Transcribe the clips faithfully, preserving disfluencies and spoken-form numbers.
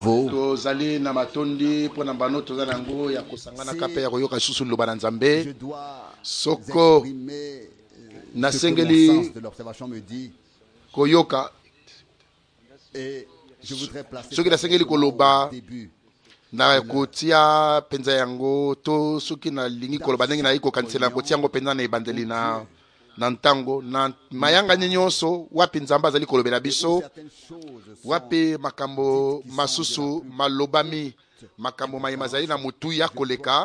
tozali na matondi pona bano tozali yango ya kosangana kape ya koyoka susu loba na Nzambe soko nasengeli koyoka soki nasengeli koloba na kotia penza yango to soki na lingi koloba ndenge na iko kanisela kotia yango penza na ebandeli na na ntango na mayanga nyonso wapi Nzambe azali kolobela biso wapi makambo masusu malobami makambo mayema azali na mutu ya koleka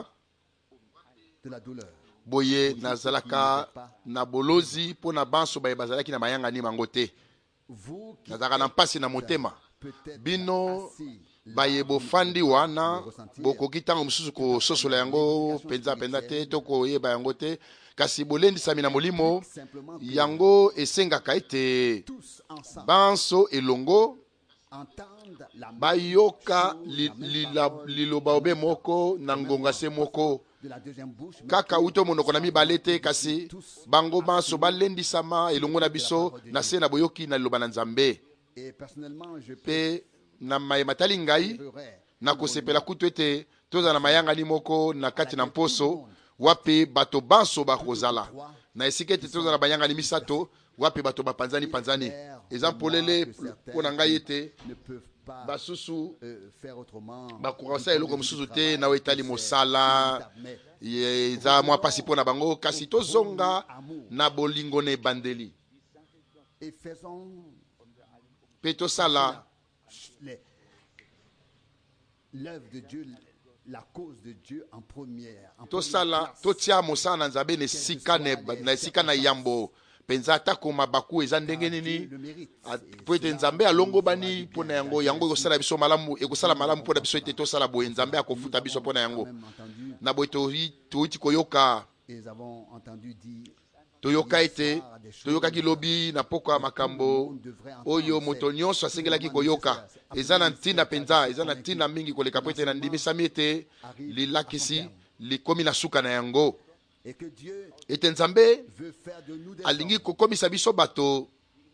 boye nazalaka na bolozi po na banso baye bazalaki na mayanga ni mango te nazalaka na mpasi na motema bino baye bofandi wana bokoki ntango mosusu kososola yango penza penza te to koyeba yango te kasi bolendisami na molimo yango esengaka ete banso elongo bayoka liloba obe moko na ngonga se moko kaka uto monoko na mibale te kasi bango banso balendisama elongo na biso na se na boyoki na liloba na Nzambe pe na mayematali ngai na kosepela kutu ete toza na mayanga ni moko na kati na mposo wapi bato banso bakozala na esika ete toza na bayanga ni misato wapi bato bapanzani panzani ezampolele mpona ngai ete basusu bakokosa eloko mosusu te na etali mosala eza mwa pasi mpo na bango kasi tozonga na bolingo na ebandeli mpe tosala l'œuvre de Dieu, la cause de Dieu en première. Tosala, totia mosala na Nzambe ne sika na sika na yambo. Penza atako mabaku eza ndenge nini? Po ete Nzambe alongo bani pona yango yango ekosala biso malamu ekosala malamu pona biso ete tosala boye Nzambe akofuta biso pona yango. Na boye toiti koyoka. Ils avons entendu dire toyoka ete toyoka kilobi na poko makambo oyo moto nyonso asengelaki koyoka eza na ntina penza eza na ntina mingi koleka po ete na ndimisami ete lilakisi likomi na suka na yango ete Nzambe alingi kokomisa biso bato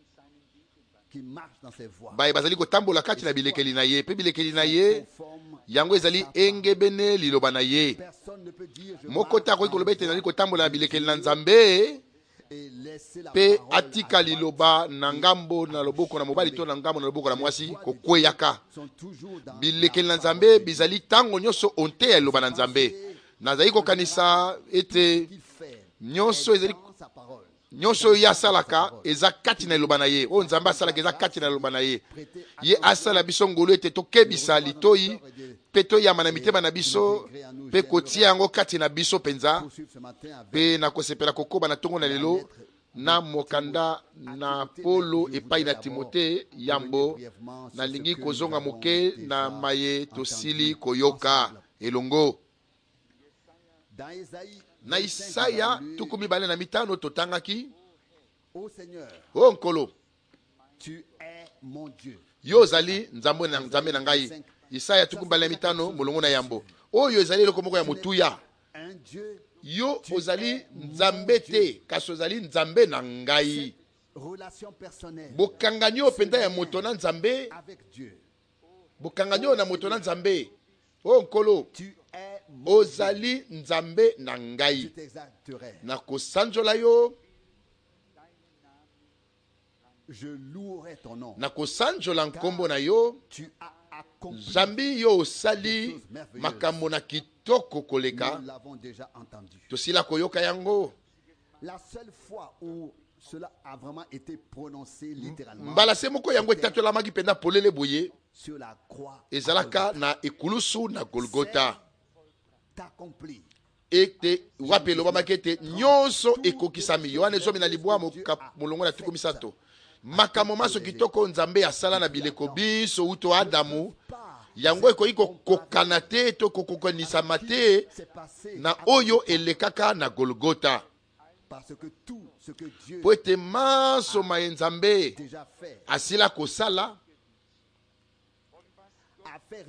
baye bazali kotambola kati na bilekeli na ye pe bilekeli na ye yango ezali engebene liloba na ye moko te akoki koloba ete ezali kotambola na bilekeli na Nzambe pe atika liloba na ngambo na loboko na mobali to na ngambo na loboko na mwasi kokweyaka bilekeli na Nzambe bizali tango nyonso onte ya liloba na Nzambe nazali kokanisa ete nyonso ezali nyonso ya salaka eza kati na liloba na ye o Nzambe asalaka eza kati na liloba na ye ye asala biso ngolu ete tokebisa litoyi pe toyama na mitema na biso pe kotia yango kati na biso penza pe na kosepela kokoba na tongo na lelo na mokanda na Polo epai na Timote yambo na lingi kozonga moke na maye tosili koyoka elongo na Isaya tukumi bale na mitano totangaki o nkolo tu es mon Dieu yo zali Nzambe na Nzambe na ngai Isaya tukumbala mitano molongo na yambo oyo ezali eloko moko ya mutuya yo ozali Nzambe te kasi ozali Nzambe na ngai bokanganyo penda ya moto na Nzambe bokanganyo na moto na Nzambe o nkolo ozali Nzambe na ngai na kosanjola yo je louerai ton nom na kosanjola nkombo na yo Zambi yo osali makambo na kitoko koleka tosila koyoka yango la seule fois où cela a vraiment été prononcé littéralement mbala se moko yango etatolamaki penda polele boye sur la croix ezalaka na ekulusu na Golgota accompli ete wapi elobamaki ete nyonso ekokisami Yohane zomi na libwa molongo na tuku misato makambo maso kitoko Nzambe asala na bileko biso uto Adamu yango ekoki kokokana te to kokokanisama te na oyo elekaka na Golgota po ete maso maye Nzambe asila kosala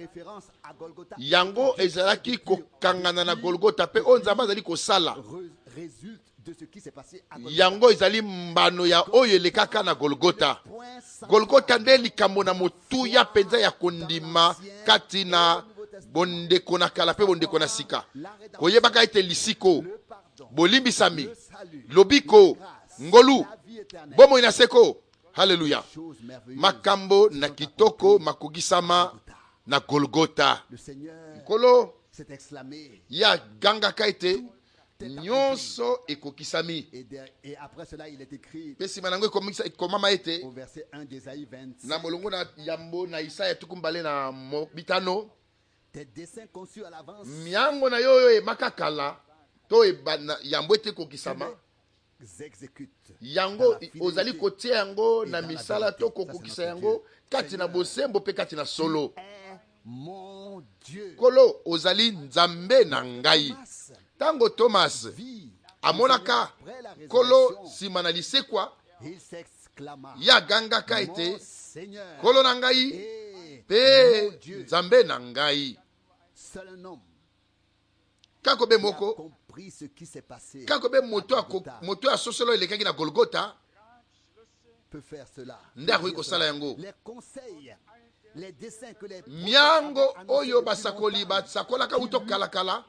yango ezalaki kokangana na Golgota pe o Nzambe azali kosala résulte de ce qui s'est passé à Golgotha. yango ezali mbano ya oyo elekaka na Golgotha. Golgotha nde likambo na motuya penza ya kondima kati na bondeko na kala pe bondeko na sika. Koyebaka ete lisiko bolimbisami lobiko ngolu bomo inaseko. Hallelujah. Makambo na kitoko makogisama na Golgotha. Le Seigneur Kolo s'est exclamé. ya ganga kaite nyonso ekokisami. Et, de, et après cela, il est écrit Pesi manango ekomama ete au verset un d'Ésaïe vingt-cinq. na molongo na yambo na Isaya tukumbale na mo- bitano Tes desseins conçus à l'avance miango na yoyo emaka kala to ebana yambo ete kokisama exécute. yango ozali kotia yango na misala to kokokisa yango kati na bosembo pe kati na solo. Est mon Dieu. Kolo ozali nzambe na ngai. Tango Thomas Vie. amonaka Après la kolo résurrection, sima na lisekwa il s'exclama. ya gangaka Mon ete Seigneur kolo na ngai et pe mon Dieu. nzambe na ngai. Seul un homme Kako be qui a moko compris ce qui s'est passé kako be moto à ako Golgotha moto ya sosolo elekaki na Golgotha peut faire cela. nde Peut akoki dire kosala cela. yango. Les conseils, les dessins que les prophètes miango avaient annoncés oyo depuis basakoli longtemps, basakolaka uto kalakala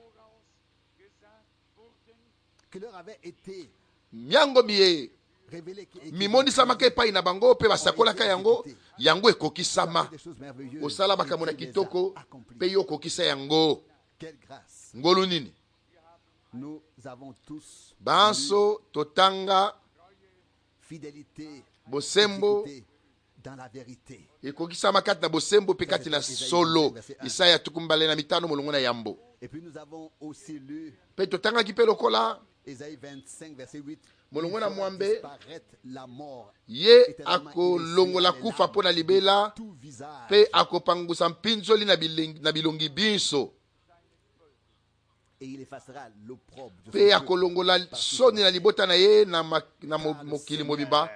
que leur avait été miango miye révélé qui- et qui mimonisamaka epai na bango mpe basakolaka yango yango ekokisama. des choses merveilleuses. Osala makambo na Et qui les a kitoko accomplies. mpe yo okokisa yango. Quelle grâce. Ngolu nini Nous avons tous banso totanga fidélité, bosembo exécuté dans la vérité. ekokisama kati na bosembo mpe kati na solo. Isaya tukumbale na mitano molongo na yambo. Et puis nous avons aussi lu Mpe totangaki mpe lokola Ésaïe vingt-cinq, verset huit. molongo Il na fera mwambe disparaître la mort, ye akolongola kufa mpo na libela tout visage. mpe akopangusa mpinzoli na bilengi- na bilongi biso Et il effacera l'opprobre de son mpe peuple. akolongola soni na libota na ye na, ma, na mo, mokili mobimba.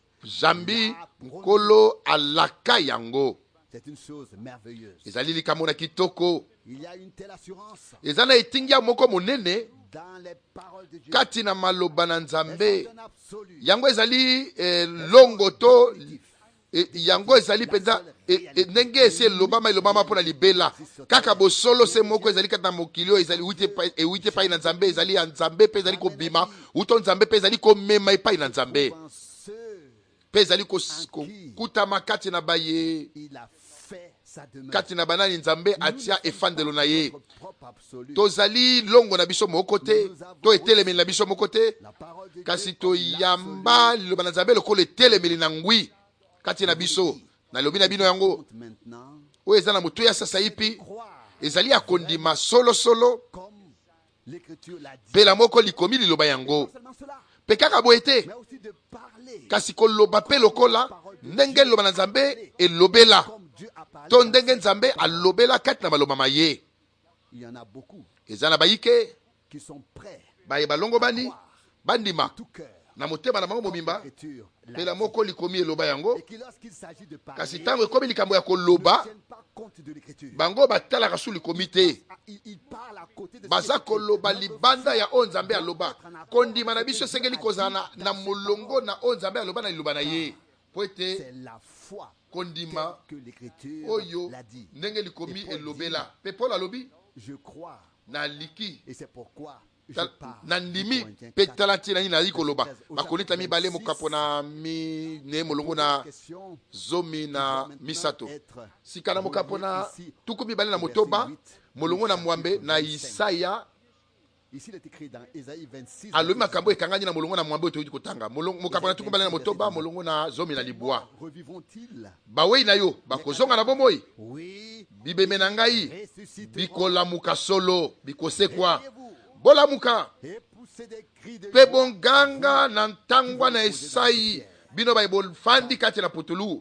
Jambi nkolo alaka yango. C'est une chose merveilleuse. Ezali likambo na kitoko. Il y a une telle assurance Eza na etingia moko monene dans les paroles de Dieu. kati na maloba na Nzambe. Elles sont un absolu. Yango ezali eh, longo to eh, yango ezali penza eh, eh, ndenge esi elobama elobama mpo na libela kaka bosolo se moko ezali kati na mokili oyo ezali ewuti epai- ewuti epai na Nzambe, ezali ya Nzambe mpe ezali kobima uto Nzambe mpe ezali komema epai na Nzambe Dans ceux, mpe ezali kos- kokutama kati na baye il a fait sa demeure. kati na banani Nzambe atia efandelo na ye. Notre propre absolu. Tozali longo na biso moko te to etelemeli na biso moko te La parole de kasi Dieu comme toyamba liloba na Nzambe lokola etelemeli na ngwi kati na biso. Nalobi na bino yango l'absolu. Maintenant, oyo eza na motu ya sasa ipi croire ezali ya kondima solosolo comme l'Écriture l'a dit. mpela moko likomi liloba yango Non seulement cela, mpe kaka boye te mais aussi de parler kasi koloba mpe lokola ndenge liloba na Nzambe elobela comme Dieu a parlé. to ndenge Nzambe alobela kati na maloba maye. Il y en a beaucoup Eza na bayike qui sont prêts baye balongo bani bandima tout cœur na motema na bango comme mobimba l'Écriture l'a mpela dit. moko likomi eloba yango Et qui lorsqu'il s'agit de parler, kasi ntango ekomi likambo ya ne koloba tiennent pas compte de l'Écriture. bango batalaka su likomi te. Ah, il, il parle à côté de ce baza qui est écrit. koloba Notre libanda ya oyo Nzambe doit aloba. être en accord Kondima na avec biso ce que esengeli Dieu kozala a na, dit na dans ses molongo paroles. na oyo Nzambe aloba na liloba na ye po ete C'est la foi kondima que l'Écriture oyo l'a dit. ndenge likomi Et Paul elobela mpe Paul alobi Je crois, na liki et c'est pourquoi je ta- parle. na ndimi Corinthiens mpe quatre. tala ntina nini nazali koloba Au bakonita chapitre mibale vingt-six, mokapo na mine molongo na Question zomi na qui doit misato maintenant être sika na mokapo na reliée ici tuku mibale na au verset motoba huit, molongo na du mwambe chapitre na vingt-cinq. Isaya Ici, il est écrit dans Ésaïe vingt-six. alobi verset makambo dix-huit. ekangani na molongo na mwambe oyo toyoti kotanga Molongo- mokapo na tuku mibale na motoba molongo na zomi na Les libwa morts revivront-ils? bawei na yo bakozonga na bomoi Oui. bibeme na ngai Ressusciteront. bikolamuka solo bikosekwa Réveillez-vous bolamuka et poussez des cris de mpe joie. bonganga na ntangwa na esai bino baye bofandi kati na putulu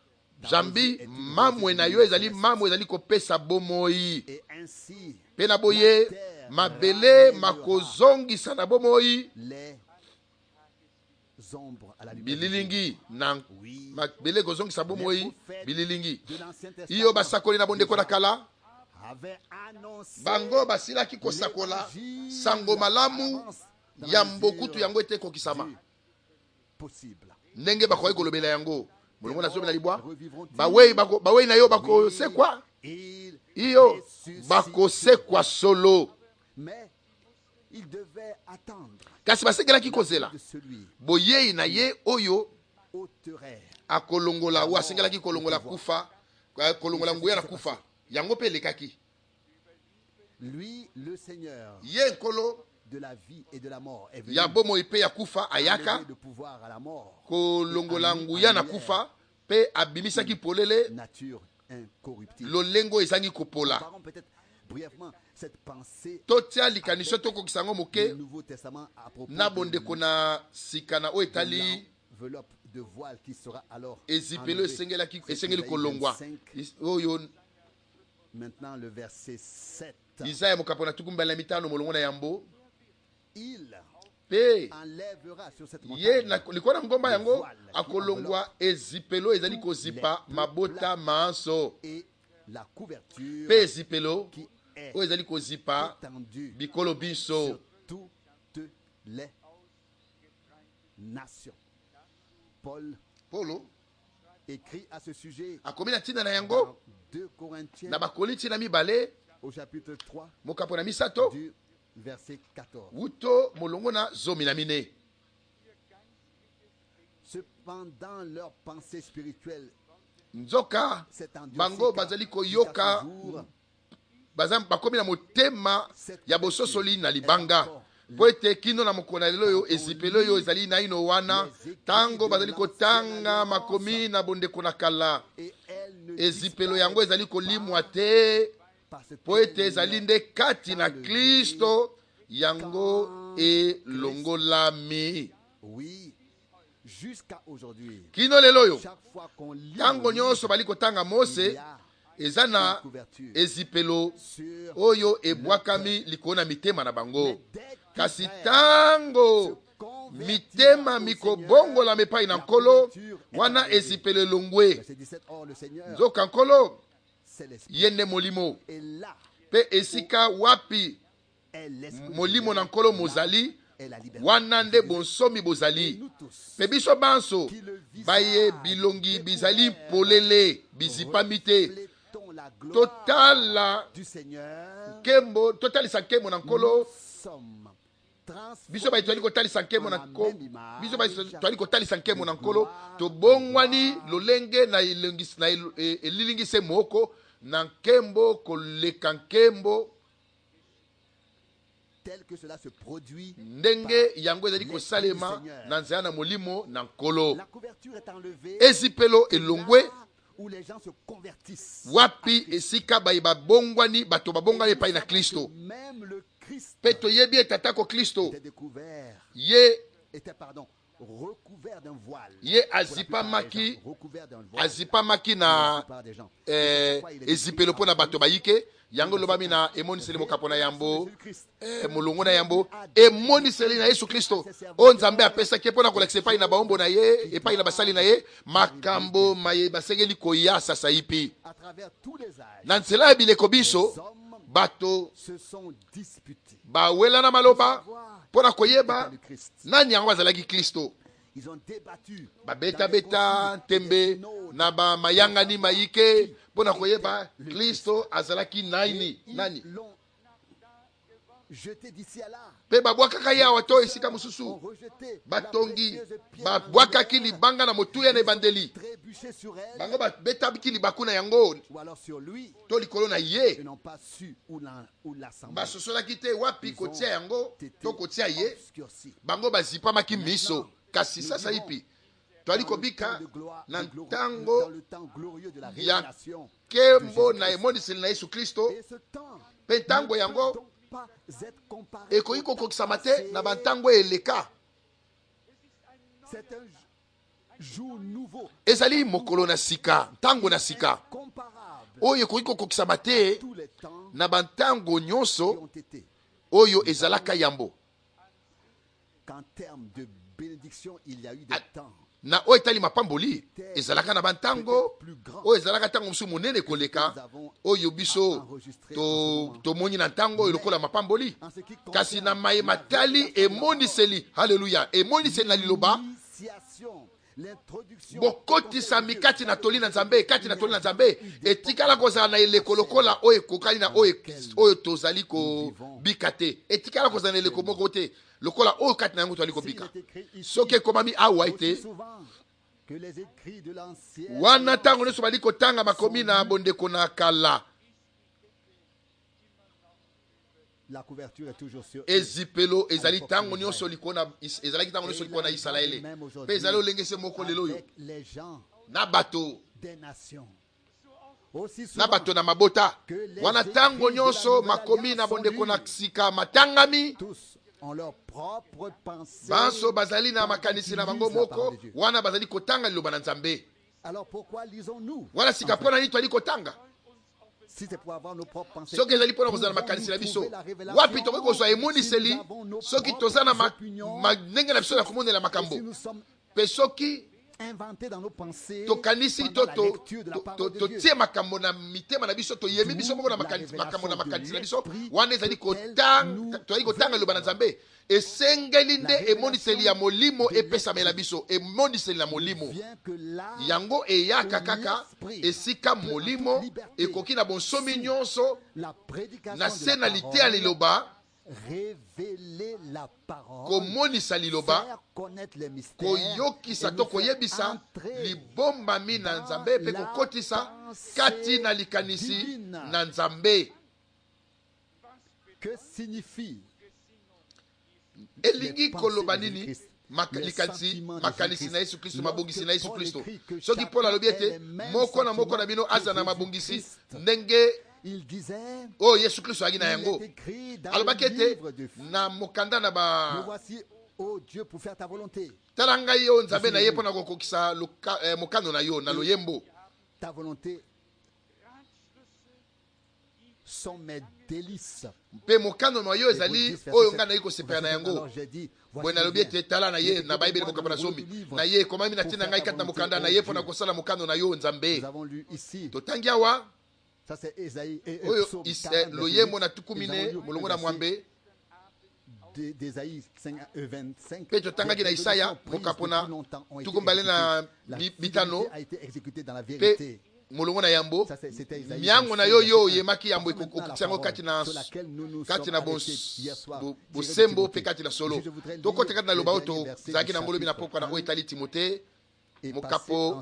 jambi mamwe na yo ezali mamwe ezali kopesa bomoi Et ainsi, mpe na boye mabele makozongisa na bomoi les ombres à la lumière bililingi na Oui. mabele ekozongisa bomoi bililingi de l'Ancien iyo Testament basakoli na bondeko na kala avaient annoncé bango basilaki kosakola sango malamu dans la yambo mesure kutu yango ete kokisama du possible. ndenge bakoki kolobela yango molongo na sobe na libwa Revivront-ils? bawei bako bawei na yo bakosekwa Il iyo ressuscite. bakosekwa solo Mais il devait attendre kasi basengelaki kozela de celui boyei na ye oyo ôterait. akolongola ou asengelaki kolongola kufa eh, kolongola nguya na kufa yango mpe elekaki Lui, le Seigneur ye nkolo de la vie et de la mort, est venu ya bomoi mpe ya kufa ayaka enlever le pouvoir à la mort, kolongola nguya na kufa mpe abimisaki polele nature incorruptible. lolengo ezangi kopola Comparons peut-être brièvement cette pensée totia likaniso tokokisa yango du moke Nouveau Testament à propos na de bondeko na sika na oyo etali l'enveloppe de voile qui sera alors ezipelo enlevée. esengelaki C'est esengeli Isaïe kolongwa vingt-cinq, Is- oyo maintenant le verset sept. izaya mokapo na tuku mbala na mitano molongo na yambo Il mpe enlèvera sur cette ye montagne na- likolo na ngomba yango akolongwa ezipelo ezali kozipa mabota manso et la couverture mpe ezipelo qui est oyo ezali kozipa étendue bikolo biso sur toutes les nations. Paul polo écrit à ce sujet akomi na ntina na dans yango deux Corinthiens na bakorinti na mibale au chapitre trois mokapo na misato du verset quatorze. wuto molongo na zomi na mine Cependant, leur pensée spirituelle nzoka s'est endurcie bango car bazali jusqu'à koyoka ce jour, baza bakomi na motema ya bososoli na libanga mpo ete kino na mokolo na lelo oyo ezipelo oyo ezali naino wana ntango bazali kotanga makomi na bondeko na kala et elle ne ezipelo yango ezali kolimwa te parce mpo ete ezali nde kati na kristo yango elongolami oui, jusqu'à aujourd'hui, kino lelo oyo chaque fois qu'on lit ntango le livre, nyonso bali kotanga il mose y a eza une na couverture ezipelo sur oyo ebwakami likolo na mitema na bango mais dès kasi qu'Israël ntango se convertira mitema au mikobongolama epai na la nkolo couverture est wana enlevée. ezipelo elongwe Verset dix-sept, or le Seigneur, nzoka nkolo c'est l'Esprit. ye nde molimo Et là mpe esika wapi est l'Esprit. du molimo na Seigneur, nkolo là mozali est la liberté. wana nde bonsomi Et bozali nous tous, mpe biso banso qui le visage baye bilongi bizali polele bizipami te reflétons la gloire totala du Seigneur, nkembo totalisa nkembo na nkolo nous sommes biso baye toali transformés kotalisa nkembo na en la nkolo même image biso baye toali kotalisa nkembo na nkolo tobongwani lolenge na elengis- na el- e- elilingise moko na nkembo koleka nkembo tel que cela se produit. ndenge yango ezali kosalema na nzela na molimo na nkolo La couverture est enlevée ezipelo elongwe là où les gens se convertissent. wapi esika baye babongwani bato babongwani epai na kristo Même le Christ mpe toyebi ete atako kristo était découvert, ye était pardon, recouvert d'un voile. ye Pour la plupart des azipamaki gens, recouvert d'un voile. azipamaki Pour la na plupart des gens. eh, Et c'est pourquoi il est ezipelo écrit mpo na en bato bayike yango lobami na emoniseli mokapo na yambo Jésus-Christ. eh, molongo na yambo emoniseli na yesu kristo oyo nzambe apesaki mpo na kolakisa epai na baombo na ye epai na basali na ye makambo maye basengeli koya sasa ipi À travers tous les âges, na nzela ya bileko les biso hommes bato se sont disputés. bawelana maloba Savoir mpo na qui koyeba était le Christ. nani yango azalaki kristo Ils ont débattu. babetabeta tembe na bamayangani mayike mpo na koyeba kristo azalaki nani nani Ils l'ont jeté d'ici à là. mpe babwakaka ye awa to esika Ont mosusu rejeté batongi la précieuse pierre babwakaki angulaire. libanga na motuya na ebandeli Trébuché sur elle bango babetaki libaku na yango ou alors sur lui. to likolo na Ils ye n'ont pas su où l'en- où l'assembler. basosolaki te wapi kotia yango to kotia ye Obscurci. bango bazipamaki miso kasi sasa ipi toali Dans le kobika temps de gloire- na de gloire- ntango dans le temps glorieux de la ya révélation. nkembo na emoniseli na yesu kristo Et ce temps mpe ntango ne peut yango donc pas être comparé ekoki au temps kokokisama te passé. na bantango eleka C'est un jour nouveau, ezali mokolo na sika ntango na sika comparable oyo ekoki kokokisama te tous les temps na bantango qui nyonso ont été. oyo ezalaka yambo Qu'en termes de bénédiction, il y a eu des Ah. temps. na oyo etali mapamboli ezalaka na bantango oyo ezalaka ntango mosusu monene koleka oyo biso tomoni na ntango oyo lokola mapamboli kasi na mayema tali emoniseli haleluya emoniseli na liloba bokotisa mikati na toli na nzambe kati na toli na nzambe etikala kozala na eleko lokola oyo ekokali na oyo tozali kobika te etikala kozala na eleko moko te lokola oyo kati na yango tozali kobika soki ekomami awa ete wana ntango nyonso bali kotanga makomi na bondeko na kala la couverture est toujours sur ezipelo ezali tango nyonso likona ezalaki tango nyonso likona Israeli pe ezali olengese moko lelo yo na bato na bato na mabota wana tango nyonso makomi na bondeko na sika matangami banso bazali na makanisi na bango moko wana bazali kotanga liloba na Nzambe wana sika mpona nini twali kotanga soki ezali mpona kozala na makanisi na biso wapi tokoki kozwa emoniseli soki toza na ndenge na biso ya komonela makambo mpe soki tokanisi to totie makambo na mitema na biso toyemi biso moko na makambo na makanisi na biso wana ezali kotanga liloba na Nzambe esengeli nde emoniseli ya molimo epesamela biso emoniseli na molimo yango eyaka kaka esika molimo ekoki na bonsomi nyonso na se na liteya liloba komonisa liloba koyokisa to koyebisa libombami na Nzambe mpe kokotisa kati na likanisi na Nzambe elingi koloba nini likanisi makanisi na Yesu Kristo mabongisi na Yesu Kristo soki Paul alobi ete moko na moko na bino aza na mabongisi ndenge oh Yesu Kristo agi na yango alobaki ete na mokanda na ba tala ngai yo Nzambe na ye mpona kokokisa mokano na yo na loyembo mpe mokano na yo ezali oyo ngai nayi kosepela na yango boye nalobi ete tala na ye na bayibeli mokamba na zomi na ye ekomami na ntina ngai kati na mokanda na ye mpona kosala mokano na yo Nzambe totangi awa oyo loyembo na tukumi ne molongo na mwambe mpe totangaki na Isaya mokapo na tuku mbale na bitano mpe molongo na yambo miango na yo yo oyemaki yambo ekokokisa yango kati na kati na bosembo mpe kati na solo tokota kati na loba oyo tozalaki na ngolobi na pokwa na oyo etali Timote mokapo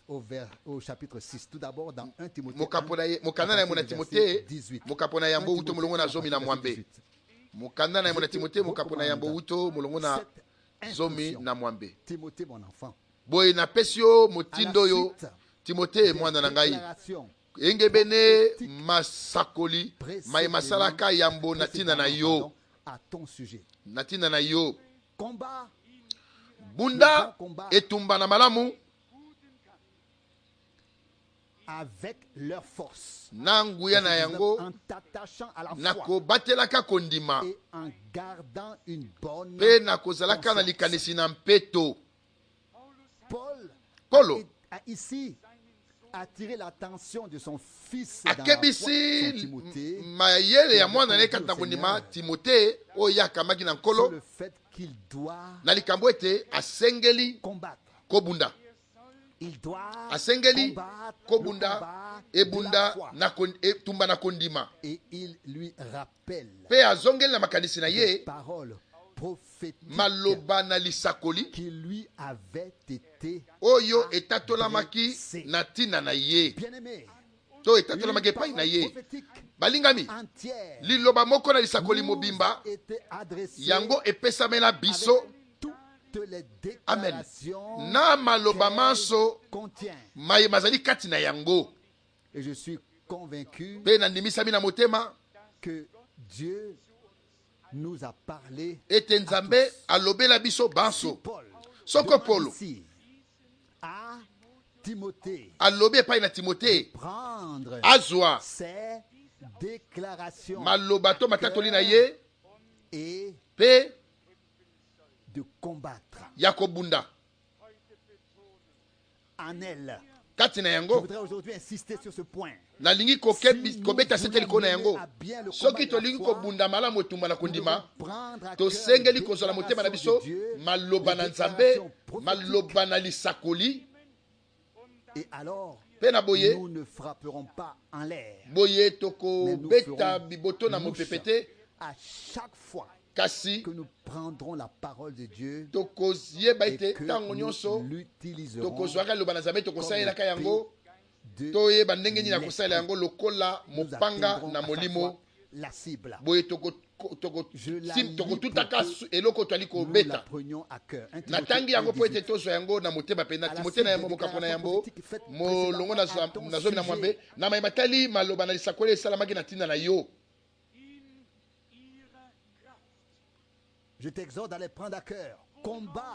mokanda na yambo na Timote mokapo na yambo uto molongo na zomi na mwambe mokanda na yambo na Timote mokapo na yambo uto molongo na zomi na mwambe boye napesi yo motindo yo Timote mwana na ngai engebene masakoli mai masalaka yambo na tina na yo na tina na yo bunda etumba na malamu avec leur force na nguya na yango na kobatelaka kondima mpe na kozalaka na likanisi na mpeto Paulo ici attirer l'attention de son fils akebisi mayele ya mwana na ye kati na kondima Timote oyo akamaki na nkolo na likambo ete asengeli kobunda asengeli kobunda ebunda na etumba na kondima mpe azongeli na makanisi na ye maloba na lisakoli oyo etatolamaki na ntina na ye to etatolamaki epai na ye balingami liloba moko na lisakoli mobimba yango epesamela biso amen na maloba manso mayema azali kati na yango mpe nandimisami na motema nous a parlé ete Nzambe alobela biso banso soko Paulo alobi epai na Timote azwa maloba to matatoli na ye mpe ya kobunda en elle. kati na Je yango voudrais aujourd'hui insister sur ce point. nalingi Si kobeta nous sete liko na voulons yango mener à bien le soki combat de la tolingi foi, kobunda malamu etumba na nous devons kondima prendre à cœur tosengeli les kozala motema na déclarations biso de Dieu, maloba les na nzambe déclarations prophétiques. maloba na lisakoli Et alors, mpe na boye nous ne frapperons pas en l'air. boye tokobeta biboto na Louche mopepe te à chaque fois kasi que nous prendrons la parole de Dieu tokoyeba et ete que ntango nous nyonso l'utiliserons tokozwaka liloba na nzambe tokosalelaka yango de toyeba ndenge nini ya kosalela l'esprit. yango lokola Nous mopanga atteindrons na à chaque molimo fois la cible. boye toko- toko- Je la sim- lis tokotutaka pour que su- eloko toali Nous la kobeta prenions à cœur. un Timothée natangi yango mpo ete un dix-huit. tozwa yango na motema mpenza À la timote suite na yango des mokako na déclarations yango prophétiques faites molongo na précédemment à ton na zomi na sujet. mwambe na mayeba tali maloba na lisakoli esalamaki na ntina na yo Je t'exhorte à les prendre à cœur. Combat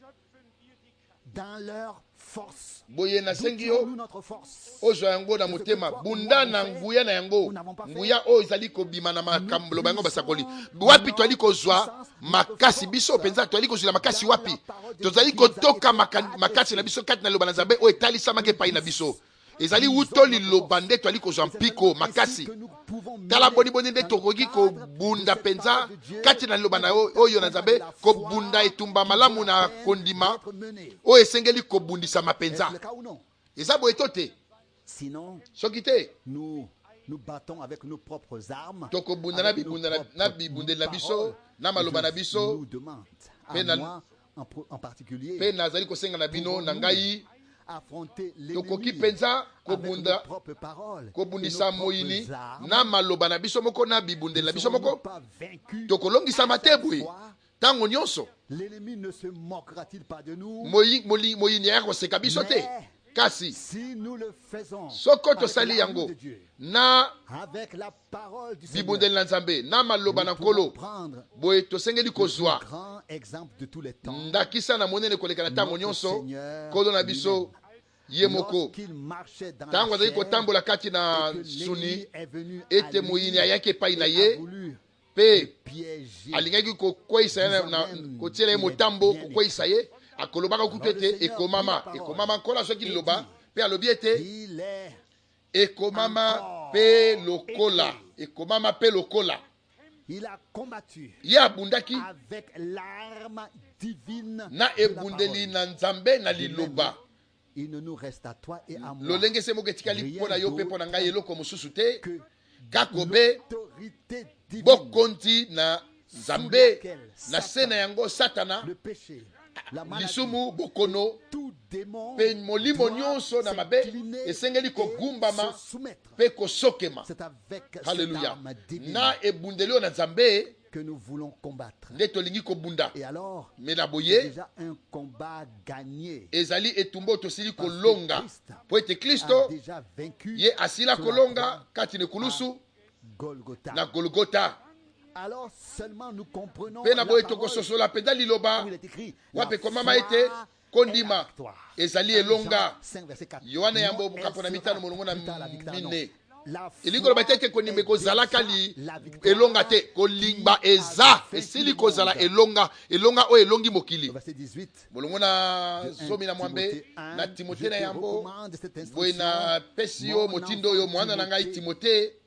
dans leur force. boye D'où nasengi tirons-nous yo notre force? ozwa yango na motema bunda na nguya na yango nguya oyo ezali kobima na makambo loba yango basakoli wapi toali kozwa makasi biso mpenza toali kozwila makasi wapi tozali kotoka maka- makasi na biso kati na liloba na nzambe oyo etalisamaki epai na biso ezali wuto liloba nde toali kozwa mpiko makasi tala boniboni nde tokoki kobunda mpenza kati na liloba na yo- oyo na nzambe kobunda etumba malamu na kondima oyo esengeli kobundisama mpenza Est-ce le cas ou non? eza boye to te Sinon, soki te nous nous battons avec nos propres armes. tokobunda na avec nos bibunda na- propres na bibundeli na biso paroles. na maloba na Je biso nous demande, à Pe na- moi en, pro- en particulier, mpe nazali kosenga na bino na ngai affronter tokoki l'ennemi mpenza avec nos kobunda propres paroles et kobundisa nos moyini propres armes. na maloba na biso moko na bibundeli na biso Ne serons-nous moko pas vaincus tokolongisama te boye fois? ntango nyonso L'ennemi ne se moquera-t-il pas de nous? moyi- moli- moyini ayaka koseka biso te Mais kasi si nous le faisons soko avec tosali l'arme yango de Dieu, na avec la parole du Seigneur, bibundeli na nzambe na maloba na nous pouvons nkolo prendre boye tosengeli le kozwa grand exemple de tous les temps. ndakisa na monene koleka na ntango Notre nyonso Seigneur nkolo na biso ye moko Lorsqu'il marchait dans ntango la azali chair, kotambola kati na et que suni l'ennemi est venu à ete lui moyini ayaki epai na et ye a voulu mpe le piéger. alingaki kokweyisa ye na- na- kotiela ye motambo kokweyisa ye akolobaka kutu ete ekomama ekomama nkola soki liloba mpe alobi ete Il est ekomama mpe lokola ekomama mpe lokola il a combattu ye abundaki avec l'arme divine na de la ebundeli parole. na nzambe na liloba Il ne nous reste à toi et à moi lolenge se moko etikali mpo na yo mpe mpo na ngai eloko mosusu te que kakobe l'autorité divine, bokonzi na nzambe na se na yango satana le péché, la maladie, lisumu bokono tout démon mpe molimo doit nyonso na mabe s'incliner esengeli et kogumbama se soumettre. mpe kosokema C'est avec cette halleluya arme divine na ebundeli oyo na nzambe que nous voulons combattre. nde tolingi kobunda Et alors, me na c'est boye déjà un combat gagné. ezali etumba oyo tosili Parce que kolonga Christ mpo ete a kristo déjà vaincu ye asila sur la kolonga croix kati na ekulusu à Golgotha. na golgota Alors seulement nous comprenons mpe na la boye parole tokososola mpenza liloba où il est écrit la wapi ekomama foi ete est kondima la victoire. ezali Dans elonga Jean cinq, verset quatre. yohana Non, yambo elle mokapo na sera mitano molongo na plus tard la victoire, non. mine La elingi foi koloba ete ete kondima est ekozalaka déjà li la victoire elonga te kolimba qui a eza vaincu esili le kozala monde. elonga elonga oyo elongi mokili Verset dix-huit. molongo na De un zomi na mwambe Timothée un, na je timote na te yango recommande cette boye instruction, napesi yo mon motindo oyo enfant mwana na ngai Timothée, timote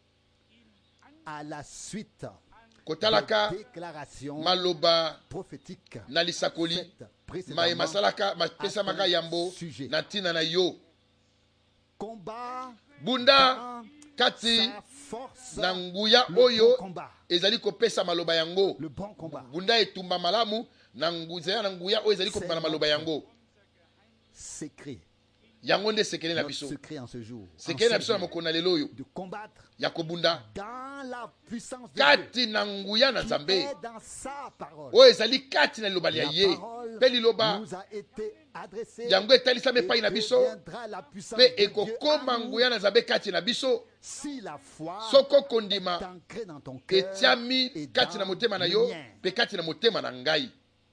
à la suite kotalaka des déclarations maloba prophétiques na lisakoli faites précédemment maye masalaka mapesamaka à ton yambo sujet. na ntina na yo Combat bunda dans kati sa force, na nguya le bon oyo combat, ezali kopesa maloba yango le bon combat. bunda etumba malamu na nguya na nguya oyo ezali kopema na maloba yango Secret, yango nde sekele na notre biso secret en ce jour, en sekele na ce biso na jour, mokolo na lelo oyo de combattre ya kobunda dans la puissance de Dieu, kati na nguya na qui nzambe est dans sa parole. oyo ezali kati na liloba La ya ye parole mpe liloba nous a été adressée yango etalisami et epai na biso deviendra la puissance mpe de Dieu ekokoma en nous. nguya na nzambe kati na biso Si la foi soko kondima est ancrée dans ton cœur etiami et kati na dans motema na le yo mien. mpe kati na motema na ngai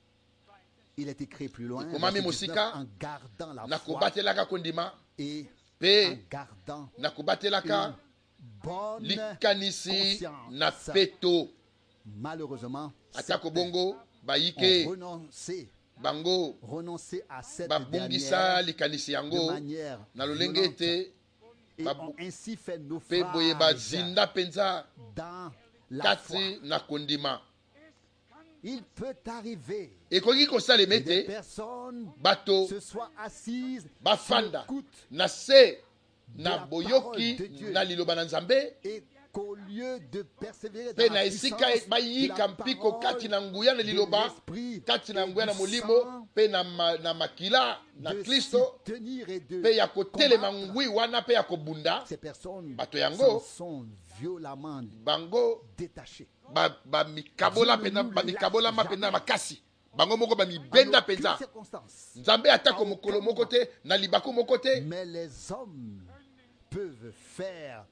Il est écrit plus loin, Ekomami verset dix-neuf, mosika, en gardant la foi nakobatelaka kondima et en mpe gardant nakobatelaka une bonne likanisi na conscience. peto Malheureusement, atako certains bongo bayike ont renoncé bango renoncer à cette babungisa dernière likanisi de yango manière na lolenge violente ete et babu- ont ainsi fait pe boye naufrage bazinda penza dans la foi. kati na kondima. Il peut arriver Ekoki kosalema que des ete personnes bato se soient assises, bafanda s'écoutent na se de na la boyoki parole de Dieu. na liloba na Nzambe et qu'au lieu de persévérer pe dans na la esika puissance de bayika la mpiko kati parole na nguya na de liloba l'esprit kati na et nguya na du molimo sang, pe na, ma, na makila na de Kristo s'y tenir et de pe ya kotelema combattre, ngwi wana pe ya kobunda ces personnes bato yango s'en sont violemment bango détachées. ba- bamikabola Dieu ne mpenza nous bamikabolama lâche mpenza na jamais. makasi bango moko En bamibenda aucune mpenza circonstance. Nzambe atako En mokolo aucun moko te na libaku moko te Mais les hommes peuvent faire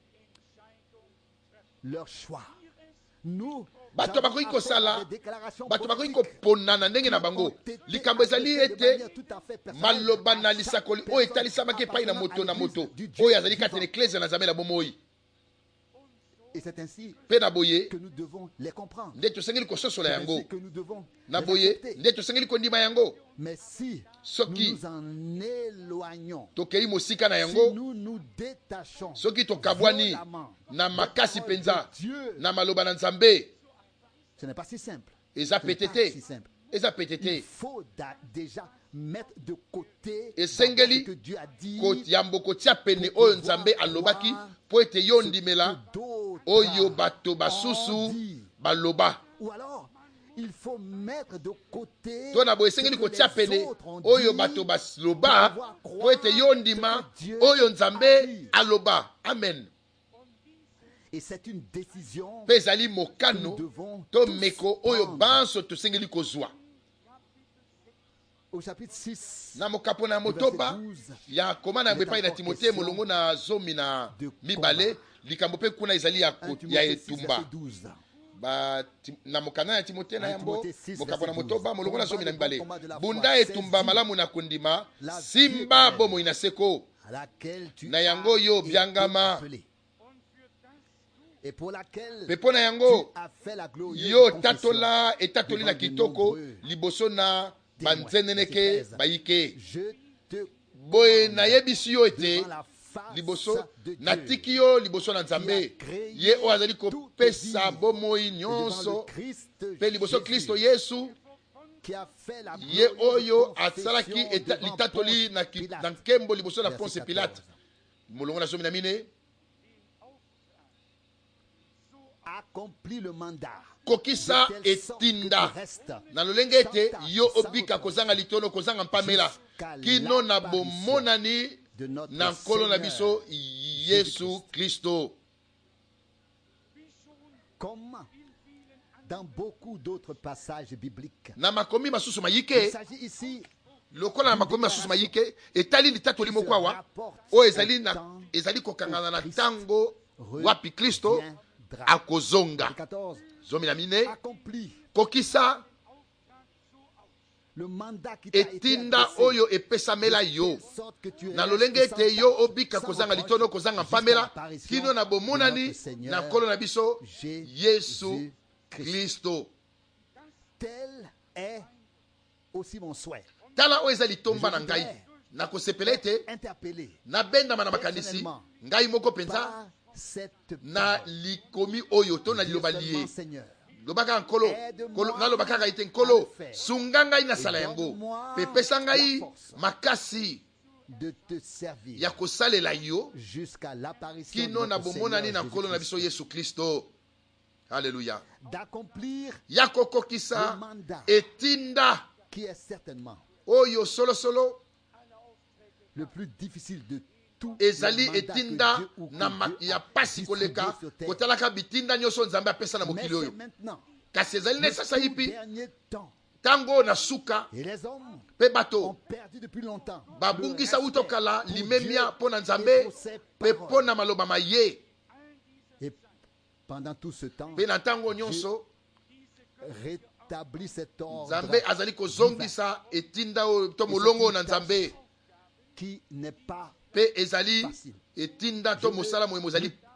leur choix. Nous bato avons bakoki affaire kosala à des déclarations bato bakoki politiques kopona na ndenge na qui ont bango été likambo ezali adressées de ete manière tout à fait personnelle maloba na à chaque lisakoli oyo personne etalisamaki epai na moto na appartenant à moto l'Église du Dieu oyo azali kati na vivant. eklezia na Nzambe na bomoi Et c'est ainsi mpe na boye que nous devons les comprendre. nde tosengeli kososola C'est yango ainsi que nous devons na les boye accepter. nde tosengeli kondima yango Mais si Soki nous nous en éloignons, tokei mosika na si yango nous nous détachons soki tokabwani violemment na des makasi paroles mpenza de Dieu, na maloba na Nzambe ce n'est pas si simple. eza Ce n'est pete pas te si simple. eza pete Il te faut da- déjà mettre de côté Et sengeli ce que Dieu a dit ko yambo kotia pene oyo Nzambe alobaki mpo ete yo ndimela que d'autres oyo bato ont basusu dit. baloba Ou alors, il faut mettre de côté to na boye ce esengeli que kotia les pene autres ont oyo dit bato baloba pour pouvoir mpo ete yo croire ndima ce que Dieu oyo a Nzambe dit. aloba amen. Et c'est une décision mpe ezali que nous mokano devons to tous meko oyo prendre. banso tosengeli kozwa Au chapitre six, na mokapo na le motoba verset douze, ya komana yango Il est epai na encore timote question molongo na zomi na de mibale likambo mpe kuna ezali ya, un ko- Timothée ya six, etumba verset douze. ba ti- na mokanda ya timote na un yango Timothée six, mokapo na verset motoba douze. molongo na zomi na Combat le mibale bon combat de la bunda foi, etumba saisis malamu na kondima la vie simba éternelle. bomoi na seko À laquelle tu na yango yo as été biangama. appelé. Et pour laquelle mpe mpo na tu yango as fait la glorieuse yo confession tatola etatoli na devant de kitoko nombreux liboso na témoins. banzeneneke Verset treize. bayike Je te boye commande nayebisi yo ete devant la face liboso de Dieu, natiki yo liboso na qui a Nzambe créé ye oyo azali toutes kopesa vies, bomoi et devant nyonso le Christ mpe liboso Jésus, kristo yesu qui a fait la ye glorieuse oyo confession asalaki eta- devant litatoli Ponce na ki- Pilate. na nkembo liboso na Verset ponce quatorze. pilate molongo na zomi na mine Accomplit le mandat kokisa de telle sorte que etinda tu restes na lolenge ete sans yo tâche, obika sans kozanga litono kozanga mpamela jusqu'à kino na l'apparition bomonani de notre na nkolo na Seigneur biso yesu kristo. comme dans beaucoup d'autres passages bibliques. na makomi masusu Il mayike s'agit ici lokola na makomi masusu mayike etali litatoli qui se moko awa rapporte oyo ezali au na temps ezali kokangana na où Christ ntango wapi kristo reviendra. akozonga. Verset quatorze. zomi na mine Accompli kokisa le mandat qui t'a été etinda adressé, oyo epesamela yo de sorte que tu na restes lolenge sans ete yo tâche, obika sans kozanga reproche, litono kozanga jusqu'à mpamela l'apparition kino na de bomonani notre Seigneur na nkolo na biso Jésus yesu Christ. kristo. Tel est aussi mon souhait. tala oyo eza litomba Je na ngai voudrais na kosepela ete Interpellé nabendama na makanisi ngai moko mpenza par cette na parole. likomi oyo to na Dieu liloba seulement, liye Seigneur, lobaka nkolo Aide-moi Nkolo- naloba kaka ete à nkolo le faire. sunga ngai nasala Et yango donne-moi mpe pesa ngai la force makasi de te servir ya kosalela yo jusqu'à l'apparition de kino na notre bomonani Seigneur na nkolo na Jésus-Christ. biso yesu kristo. Halleluya. D'accomplir ya le kokokisa mandat etinda qui est certainement oyo solosolo le plus difficile de tout ezali les mandats etinda que Dieu ou que na ma- Dieu ya a pasi distribué koleka sur terre. kotalaka bitinda nyonso nzambe apesa na Mais mokili c'est oyo maintenant kasi ezali na le esasa tout yipi dernier temps ntango na suka et les hommes mpe ont bato perdu depuis longtemps babungisa le uta respect okala pour limemia Dieu mpo na et nzambe pour ses mpe paroles. mpo na maloba maye Et pendant tout ce temps, mpe na ntango nyonso rétablit cet ordre nzambe azali kozongisa etinda oyo to molongo oyo na nzambe qui n'est pas mpe ezali facile. etinda to mosala moyemo ezali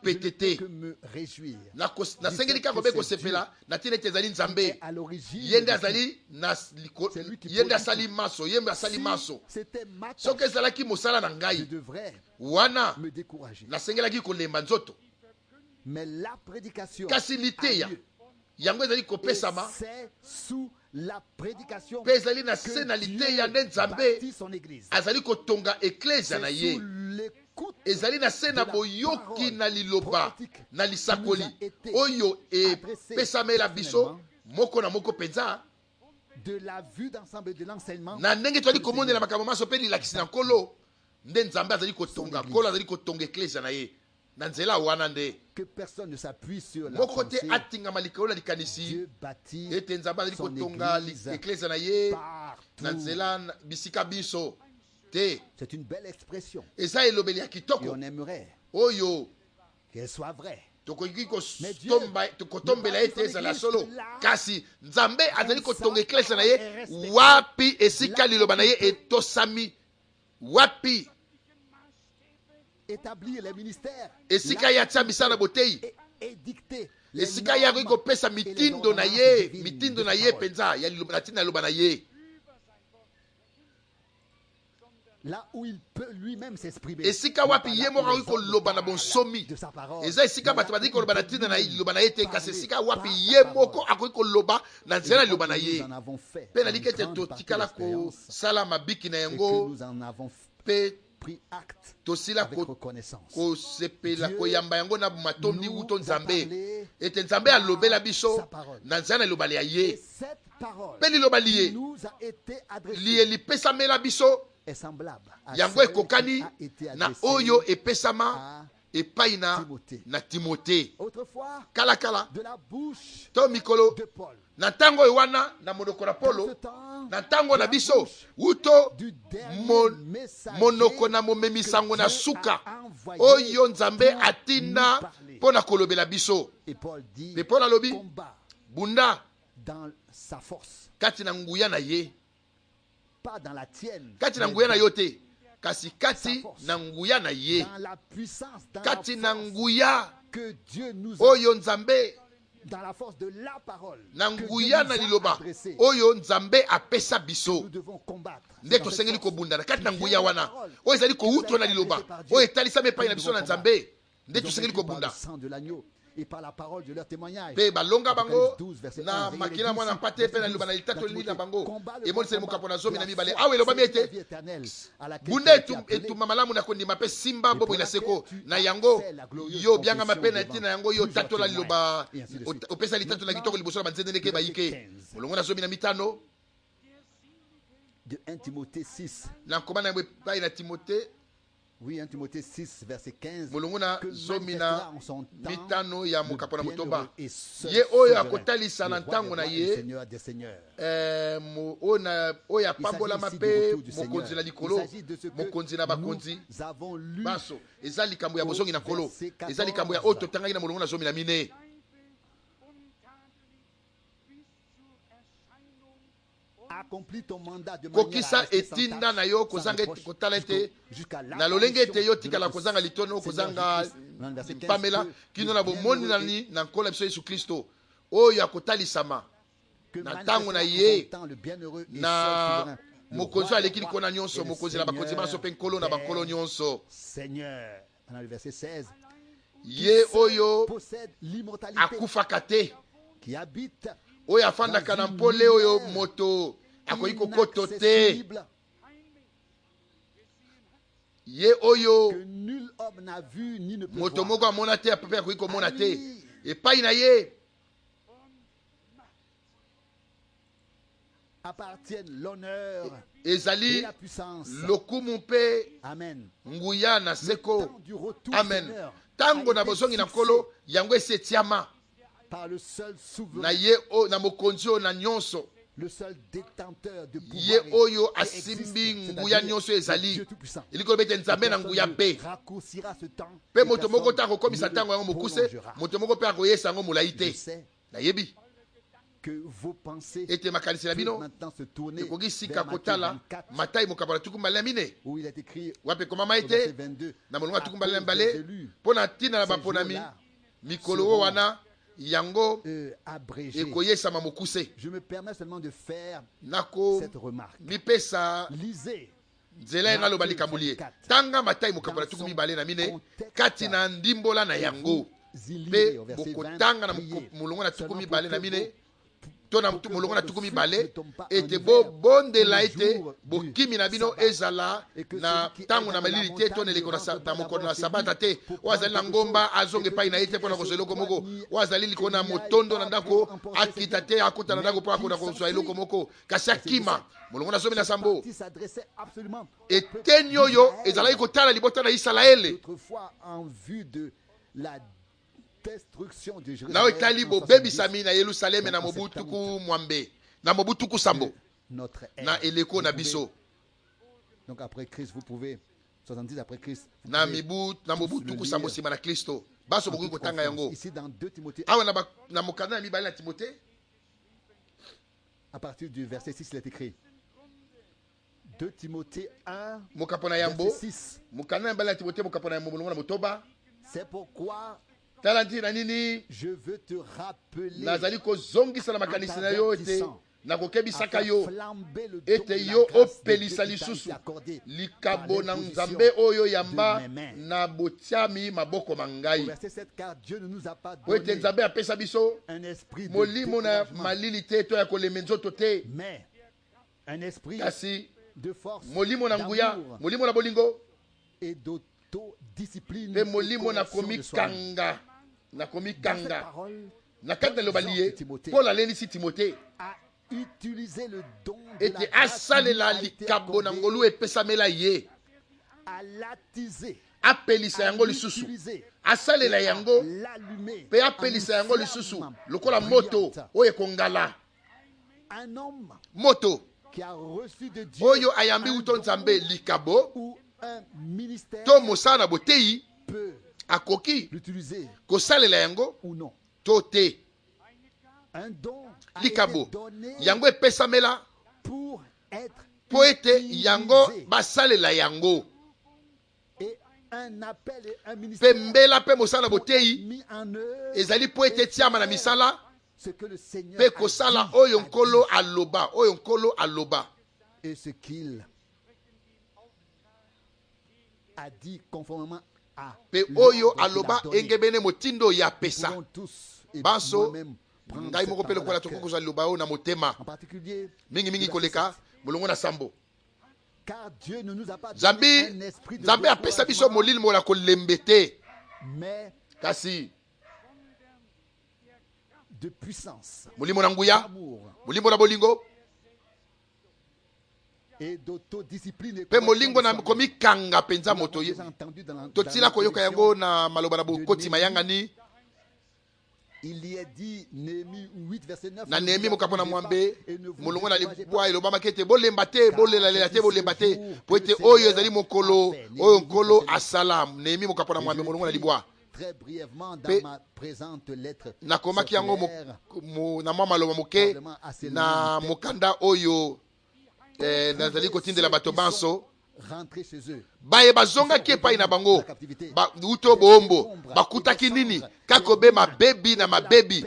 pete te que me réjouir. nasengeli kaka mpe kosepela na ntina ete ezali nzambe Et à l'origine, ye nde azali na liko- C'est lui qui ye nde produit asali maso ye nde asali si maso c'était ma tâche, soki ezalaki mosala na je ngai devrais wana me décourager. nasengelaki kolemba nzoto Mais la prédication kasi a liteya lieu. yango ezali Et kopesama c'est sous la prédication mpe ezali na que se na Dieu liteya nde nzambe bâtit son église. azali kotonga eklesia na C'est ye sous l'écoute ezali na se na de la boyoki parole na liloba prophétique na lisakoli qui nous a été oyo adressée epesamela biso personnellement, moko na moko mpenza de la vue d'ensemble de l'enseignement na ndenge toali que le komonela Seigneur makambo maso mpe lilakisi na nkolo nde nzambe azali kotonga Son nkolo azali kotonga eklesia na ye na nzela wana nde que personne ne s'appuie sur la moko te pensée. atingama likolo na likanisi Dieu bâtit ete nzambe azali son kotonga église eklesia na ye na partout. nzela na- bisika biso te C'est une belle expression eza elobeli ya et kitoko on aimerait oyo qu'elle soit vraie. tokoki Mais Dieu kotomba- kotombela ne ete bâtit son ezala église solo là kasi nzambe azali où kotonga sa eklesia na parole ye est respectée. wapi esika Là liloba na ye où il peut etosami wapi Établir les ministères esika ye atia misala na boteyi et édicter les esika ye akoki normes kopesa et les mitindo na ordonnances ye divines mitindo de na sa ye parole. mpenza ya liloba na ntina ya liloba na ye Là où il peut lui-même s'exprimer. esika Non wapi pas ye là moko où akoki les hommes koloba na parlent bonsomi de sa parole. eza esika Mais là bato bazali où koloba na il peut ntina na ye lui-même liloba na ye te kasi parler esika wapi par ye sa parole. moko akoki koloba na Et nzela ya je liloba crois na que nous ye en avons fait mpe une naliki ete grande partie totikala d'expérience kosala mabiki na et que yango nous en avons mpe pris acte tosila avec ko- reconnaissance. kosepela Dieu koyamba yango na matondi nous uto a nzambe parlé ete nzambe alobela biso sa parole. na nzela na liloba ya Et ye cette parole mpe liloba qui liye nous a été adressée liye lipesamela biso est semblable à yango celle ekokani qui a été na adressée oyo epesama à epai na Timothée. na timote autrefois kalakala de la bouche to mikolo de Paul. na ntango oyo wana na monoko na Dans polo ce temps, na ntango de na la biso bouche uto du dernier mon- messager monoko na que momemisango Dieu na suka a envoyé oyo nzambe pour atinda nous parler. mpo na kolobela biso Et Paul dit mpe paul alobi combat bunda dans sa force, kati na nguya na ye pas dans la tienne, kati na mais nguya na dans- yo te kasi kati na nguya na ye dans la puissance, dans kati la na force nguya que Dieu nous a, oyo nzambe dans la force de la parole na que Dieu nguya nous na a liloba adressée. oyo nzambe apesa biso Nous devons combattre. nde C'est dans tosengeli cette force kobundana kati na qui nguya vient de la wana parole, oyo ezali qui nous a koutwa na été liloba adressée par Dieu. oyo etalisami epai na Nous biso na devons nzambe combattre. nde Ils ont tosengeli vaincu par le kobunda sang de l'agneau et par la parole de leur témoignage. mpe balonga bango Apocalypse douze, verset na onze. Et makila il est mwana dit mpate ici, mpe na verset liloba na douze, litatoli dans na Timothée, bango combat le emoniseli bon mokapo na combat zomi de na la mibale foi, awa elobami c'est la ete vie éternelle à laquelle tu bunda as été etum- appelé. etuma malamu na kondima mpe simba Et mbobo pour inaseko laquelle tu na as yango fait la glorieuse yo biangama mpe na confession ntina yango yo devant tatola plusieurs liloba témoins, et ainsi de o- suite. opesa litatola kitoko liboso na banzende ndenge Verset bayike quinze. molongo na zomi na mitano De un Timothée six. na nkoma na yango epai na timote Oui, un Timothée six, verset quinze. molongo na Que zomi manifestera na en son temps mitano ya le mokapo na bienheureux motoba et seul ye oyo souverain, akotalisa na le roi ntango des na rois et ye Seigneur des seigneurs. eh, mo- oyo na- oyo apambolama Il s'agit ici du mpe retour du mokonzi Seigneur. na likolo Il s'agit de ce que mokonzi na bakonzi nous avons lu baso eza likambo ya au bozongi na nkolo verset eza likambo ya quatorze. oyo totangaki na molongo na zomi na mine accomplis ton mandat de manière à kokisa rester sans etinda tache, na yo sans kozanga reproche, kotala ete jusqu'au- jusqu'à na lolenge ete yo l'apparition tikala de kozanga notre litono Seigneur kozanga Jésus-Christ. Dans le verset quinze, pamela que kino le na bomoni bienheureux na ni na nkolo ya biso yesu kristo oyo akotalisama que na manifestera ntango na en ye son temps le bienheureux et na seul souverain, le mokonzi roi aleki des likolo na rois nyonso et le mokonzi na bakonzi baso mpe nkolo na Seigneur bankolo des nyonso Seigneur. Dans le verset seize, ye seul oyo possède l'immortalité, akufaka te qui habite oyo afandaka na dans une mpole oyo lumière moto akoki kokoto te inaccessible, ye oyo que nul homme n'a vu ni ne peut moto voir. moko amona te apepe akoki komona À te lui epai na ye appartiennent l'honneur et ezali la puissance. lokumu mpe Amen. nguya na Le seko temps du retour amen Seigneur ntango a na été bozongi na fixé nkolo yango esi etiama par le seul na souverain, ye o- na mokonzi oyo na nyonso le seul détenteur de ye pouvoir oyo et- et existe, asimbi c'est-à-dire nguya nyonso le ezali Dieu tout-puissant. elingi koloba ete nzambe na Personne nguya ne mpe raccourcira ce temps, mpe et moto moko te personne akokomisa ne ntango le yango mokuse prolongera. moto moko mpe akoyesa yango molai Je te sais nayebi que vos pensées ete makanisi na peuvent bino maintenant se tourner ekoki sika vers Matthieu kotala vingt-quatre, matai mokapala tuku mbala ya mine où il est écrit wape ekomama au verset ete vingt-deux, na molongo ya à tuku mbala ya cause des mbale élus, mpo na ntina na ces baponami jours-là mikolo oyo seront, wana yango euh, abrégés. ekoyesama mokuse Je me permets seulement de faire nako cette remarque. mipesa Lisez nzela ye naloba likambo lie tanga matai mokapola tuku mibale na mine kati na ndimbola na yango vous y mpe lirez au verset vingt, bokotanga na priez molongo na tuku seulement mibale pour na que mine vos- to na pour que molongo na votre tuku flûte mibale ne tombe pas en ete hiver, bobondela au ete jour du bokimi na bino sabbat. ezala Et que na celui qui ntango est na dans la malili te to montagne na eleko na ne sa- rentre na pas mokolo na d'abord chez sabata lui te pour oyo azali na prendre quelque ngomba chose, azonga et que epai na ye celui te mpo na qui est kozwa sur eloko le moko toit n'y- oyo azali likolo na qu'il n'y aille motondo pas na ndako pour emporter ses akita biens, te akota na mais ndako mpo akota qu'il kozwa eloko s'enfuit. moko kasi akima molongo na zomi na Cette sambo partie s'adressait absolument au peuple eteni oyo d'Israël. ezalaki kotala libota na isalaele Autrefois, en vue de la destruction de na oyo Jérusalem etali en bobebisami na yelusaleme na donc en mobu septembre, tuku mwambe na mobu tuku sambo notre ère. na eleko Vous na pouvez- biso Donc après Christ, vous pouvez, soixante-dix après Christ, vous na pouvez mibu na mobu tous le tuku lire sambo nsima na kristo baso en bokoki toute kotanga confiance. yango Ici dans deux Timothée, awa na ba- na mokanda ya mibale na timote à partir du verset six, il est écrit. deux Timothée un, mokapo na yambo verset six. mokanda ya mibale na timote mokapo na yambo molongo na motoba C'est pourquoi tala ntina nini je veux te rappeler nazali kozongisa na makanisi na yo ete nakokebisaka yo ete yo opelisa lisusu likabo na nzambe oyo yamba na botiami maboko mangai po ete nzambe apesa biso molimo na malili te to ya kolema nzoto te kasi molimo na nguya molimo na bolingo mpe molimo na komikanga na komikanga na kati na liloba liye paul alendisi timote ete asalela likabo na ngolu epesamela ye apelisa yango lisusu asalela yango mpe apelisa yango lisusu lokola moto oyo ekongala moto oyo ayambi uto nzambe likabo to mosala na boteyi akoki kosalela yango to te likabo yango epesamela mpo ete yango basalela yango mpe mbela mpe mosala na boteyi ezali mpo ete etiama na misala mpe kosala oyo nkolo aloba oyo nkolo aloba mpe oyo aloba engebene motindo ya pesa banso ngai moko mpe lokola tokoki kozwa liloba oyo na motema mingimingi koleka molongo na sambo nzambi nzambe apesa biso molimo na kolembe te kasi molimo na nguya molimo na bolingo mpe molingo na komikanga mpenza moto ye totila koyoka yango na maloba na bokoti mayangani na Nehemi mokapo na mwambe molongo na libwa elobamaki ete bolemba te bolelalela te bolemba te po ete oyo ezali mokolo oyo nkolo asala. Nehemi mokapo na mwambe molongo na libwa mpe nakomaki yango na mwa maloba moke na mokanda oyo eh, nazali kotindela bato banso baye bazongaki epai na bango uto bombo bakutaki nini kakobe mabebi na mabebi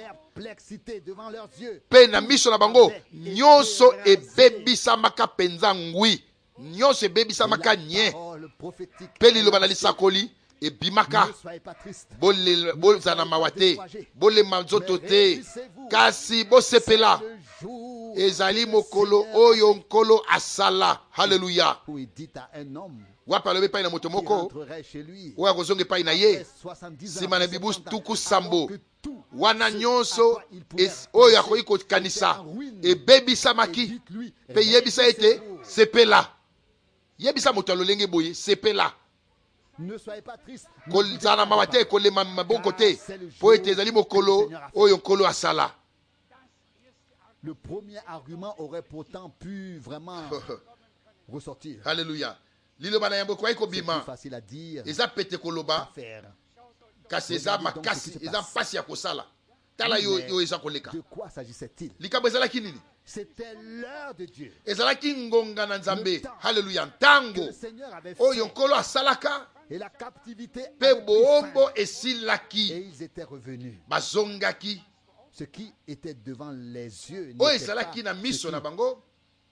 mpe na miso na bango nyonso ebebisamaka penza ngwi nyonso ebebisamaka nye mpe liloba na lisakoli ebimaka bozala na mawa te bolema nzoto te kasi bosepela ezali mokolo oyo nkolo asala. Haleluya. Wapi alobi epai na moto moko oyo akozonga epai na ye nsima na bibu tuku sambo wana nyonso oyo akoki kokanisa ebebisamaki mpe yebisa ete sepela yebisa moto alolenge boye sepela kozala na mawa te kolema maboko te po ete ezali mokolo oyo nkolo asala. Le premier argument aurait pourtant pu vraiment ressortir. Alléluia. Liloba na yambo kwa iko bima. Facile à dire. Eza pete koloba. Kasi eza makasi, eza pasi ya kosala. tala yo Mais yo eza koleka de quoi s'agissait-il? likambo ezalaki nini C'était l'heure de Dieu. ezalaki ngonga na nzambe Le temps haleluya Que ntango le Seigneur avait oyo fait. nkolo asalaka Et la captivité mpe avait pris boombo fin. esilaki Et ils étaient revenus. bazongaki Ce qui était devant les yeux oyo n'était pas ezalaki na ce miso qui na bango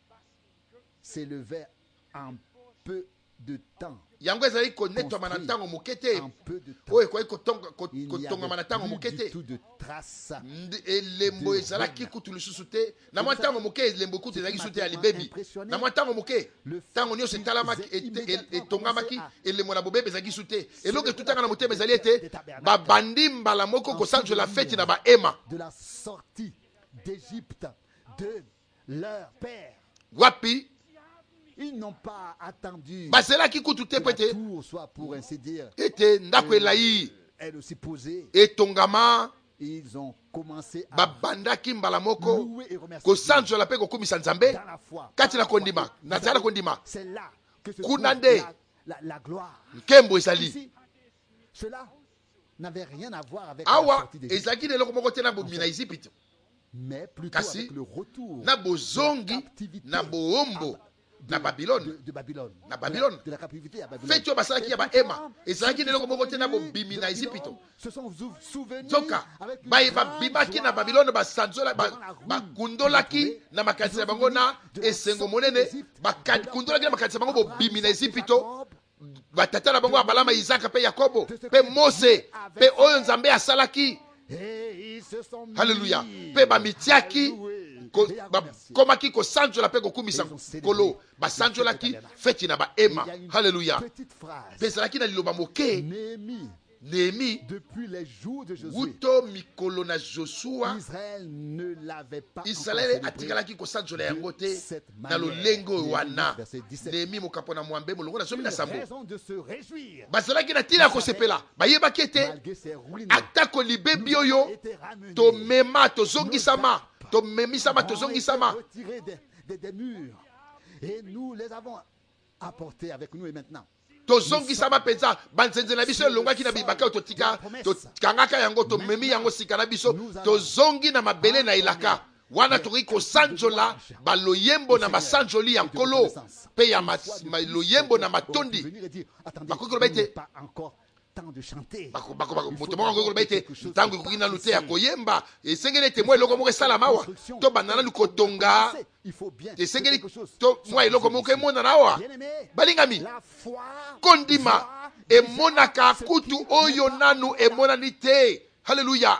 s'élevait en peu de temps. yango ezalaki konetwama na ntango moke te En peu de temps. oyo ekoki kotonga- ko- Il n'y kotongama na avait ntango plus moke du te tout de trace. Ndi- elembo de ezalaki Rome. kutu lisusu te na mwa ntango moke elembo kutu Ce qui ezalaki m'a su te ya tellement libebi impressionné, na mwa ntango moke le ntango fait nyonso qu'ils etalamaki aient ete- el- immédiatement etongamaki commencé elembo na bobebe ezalaki su te eloko célébrer etutanga na la motema fête ezali des ete tabernacles. babandi mbala moko En kosanzola souvenir feti na bahema de la sortie d'Égypte de leur père. wapi Ils n'ont pas attendu bazelaki kutu te que po la ete tour soit, pour ainsi dire, ete ndako elai elle aussi posée. etongama Ils ont commencé à babandaki mbala moko louer et remercier Dieu kosanzola mpe kokumisa nzambe dans la foi. kati na Par la foi. kondima Et na vous nzela na savez, kondima c'est là que se Kuna trouve nde. la, la, la gloire. nkembo ezali Ici, cela n'avait rien à voir avec la awa sortie d'Égypte, ezalaki na eloko moko te na bomina ezipito mais plutôt kasi, avec le retour na de bozongi la captivité na boombo à- de, na Babylone. de, de Babylone. Na De Babylone. la, de la captivité à Babylone. feti oyo basalaki ya Et bahema pourtant, ezalaki ceux na qui eloko sont moko te na venus bobimi de na Babylone ezipito se sont sou- souvenus zoka avec une baye grande babimaki na joie babilone basanzola ba- devant la rue bakundolaki qu'ils ont na makanisi na Ils ont bango na souvenu de la esengo sortie monene d'Égypte, baka- de leur kundolaki na makanisi na bango Abraham, bobimi na Isaac et ezipito Jacob, batata na bango abalama isaka mpe yakobo De ce mpe que mose Dieu avait mpe oyo fait. nzambe asalaki et ils se sont mis Alléluia. Mpe bamitiaki à louer ko- et à ba- remercier. komaki kosanzola mpe kokumisa Ils ont célébré kolo la basanzolaki fête du feti na Et bahema il y a une halleluya petite phrase. mpe ezalaki na liloba moke Néhémie, nehemi depuis les jours de Josué, wuto mikolo na josua Israël ne l'avait pas encore israele célébré. atikalaki kosanzola yango te de cette na manière. lolenge oyo Néhémie wana verset dix-sept. nehemi mokapo na mwambe molongo na zomi Une na sambo raison de se réjouir bazalaki na ntina ya kosepela bayebaki ete malgré ces ruines. atako libebi Nous oyo avons été ramenés. tomema tozongisama tomemisama Nous avons tozongisama été retirés des, des- des murs et nous les avons apportés avec nous et maintenant. tozongisama mpenza banzenze na biso elongwaki na bibaka oyo totika tokangaka yango tomemi yango sika na biso tozongi na mabele na elaka wana tokoki kosanzola baloyembo na masanzoli ya nkolo mpe ya mas- ma- loyembo na matondi Venir et dire, attendez, Bakoki koloba il n'est ete- pas encore temps de chanter. Bako- bako- bako- Il faut moto moko akoki koloba ete quelque chose ntango qui ekoki passe nanu te ya ici. koyemba esengeli ete mwa eloko moko esalama awa to banda nanu kotonga Il faut bien que esengeli quelque chose to mwa sorte eloko ici. moko emonana awa Bien-aimé, balingami la foi kondima voit emonaka ce kutu qui oyo n'est pas nanu emonani te halleluya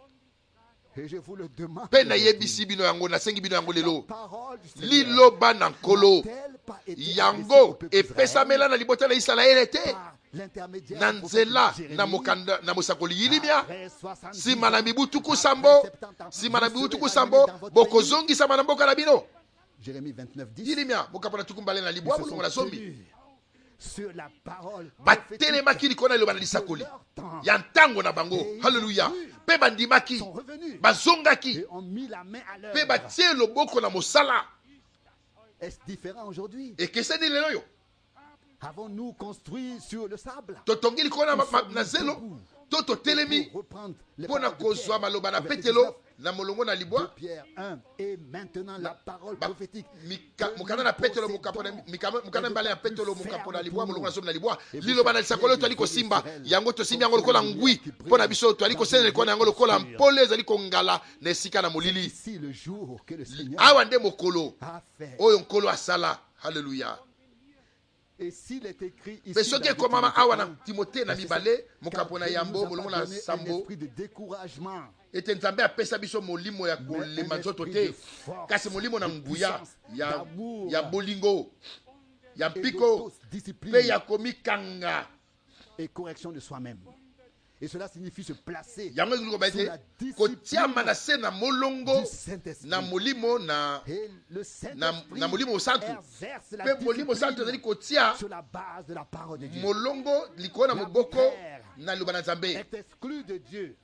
Et je vous le demande. mpe nayebisi bino yango nasengi bino yango lelo Parole du Seigneur liloba na nkolo n'a-t-elle pas été adressée au yango peuple d'Israël epesamela na libota na isalaele te par l'intermédiaire na du prophète nzela Jérémie, na mokanda na mosakoli yilimia après soixante-dix nsima na ans, mibu tuku après sambo septante ans, nsima na vous mibu serez tuku ramenés sambo dans votre pays. bokozongisama na mboka na bino Jérémie vingt-neuf dix. yilimia mokapo na tuku mbale na Ils libwa se molongo na sont zomi tenus sur la parole batelemaki likolo na liloba na lisakoli ya ntango na bango halleluya mpe bandimaki sont revenus bazongaki et ont mis la main à mpe l'œuvre. batie loboko na mosala Est-ce différent aujourd'hui? ekeseni lelo oyo Avons-nous construit sur le sable totongi likolo na ma- ma- na zelo to totelemi pour reprendre les mpo na paroles de kozwa Pierre, maloba na au verset petelo dix-neuf, na molongo na de libwa Pierre un et maintenant la parole Ba- prophétique mika- que mokanda nous na petelo possédons mokapo na- est mikama- mokanda de mbala ya plus petelo ferme mokapo na pour libwa nous. molongo na zomi na libwa Et vous liloba na faites lisakoli oyo bien toali de kosimba Israël, yango tosimbi comme yango lokola la lumière ngwi qui brille mpo na biso toali dans kosalela une likolo na yango vieille lokola posture. mpole ezali kongala na esika na molili Ici le jour que le Seigneur awa nde mokolo a fait. oyo nkolo asala halleluya Et s'il est écrit ici mpe soki dans ekomama Timothée awa na un, timote na verset mibale sept, mokapo na car Dieu yambo nous a molongo pas na donné un sambo esprit de découragement, ete nzambe apesa biso molimo ya mais kolema un nzoto esprit te de force, kasi molimo na de nguya puissance, ya, d'amour ya bolingo ya et mpiko d'autodiscipline mpe ya komikanga et correction de soi-même. Et cela signifie se placer yango ezali koba sous la ete kotiama na discipline se na molongo du Saint-Esprit. na molimo na Et le na, Saint-Esprit na molimo santu exerce la mpe molimo santu ezali discipline kotia sur la base de la parole de Dieu. molongo likolo na moboko na liloba na nzambe Est exclu de Dieu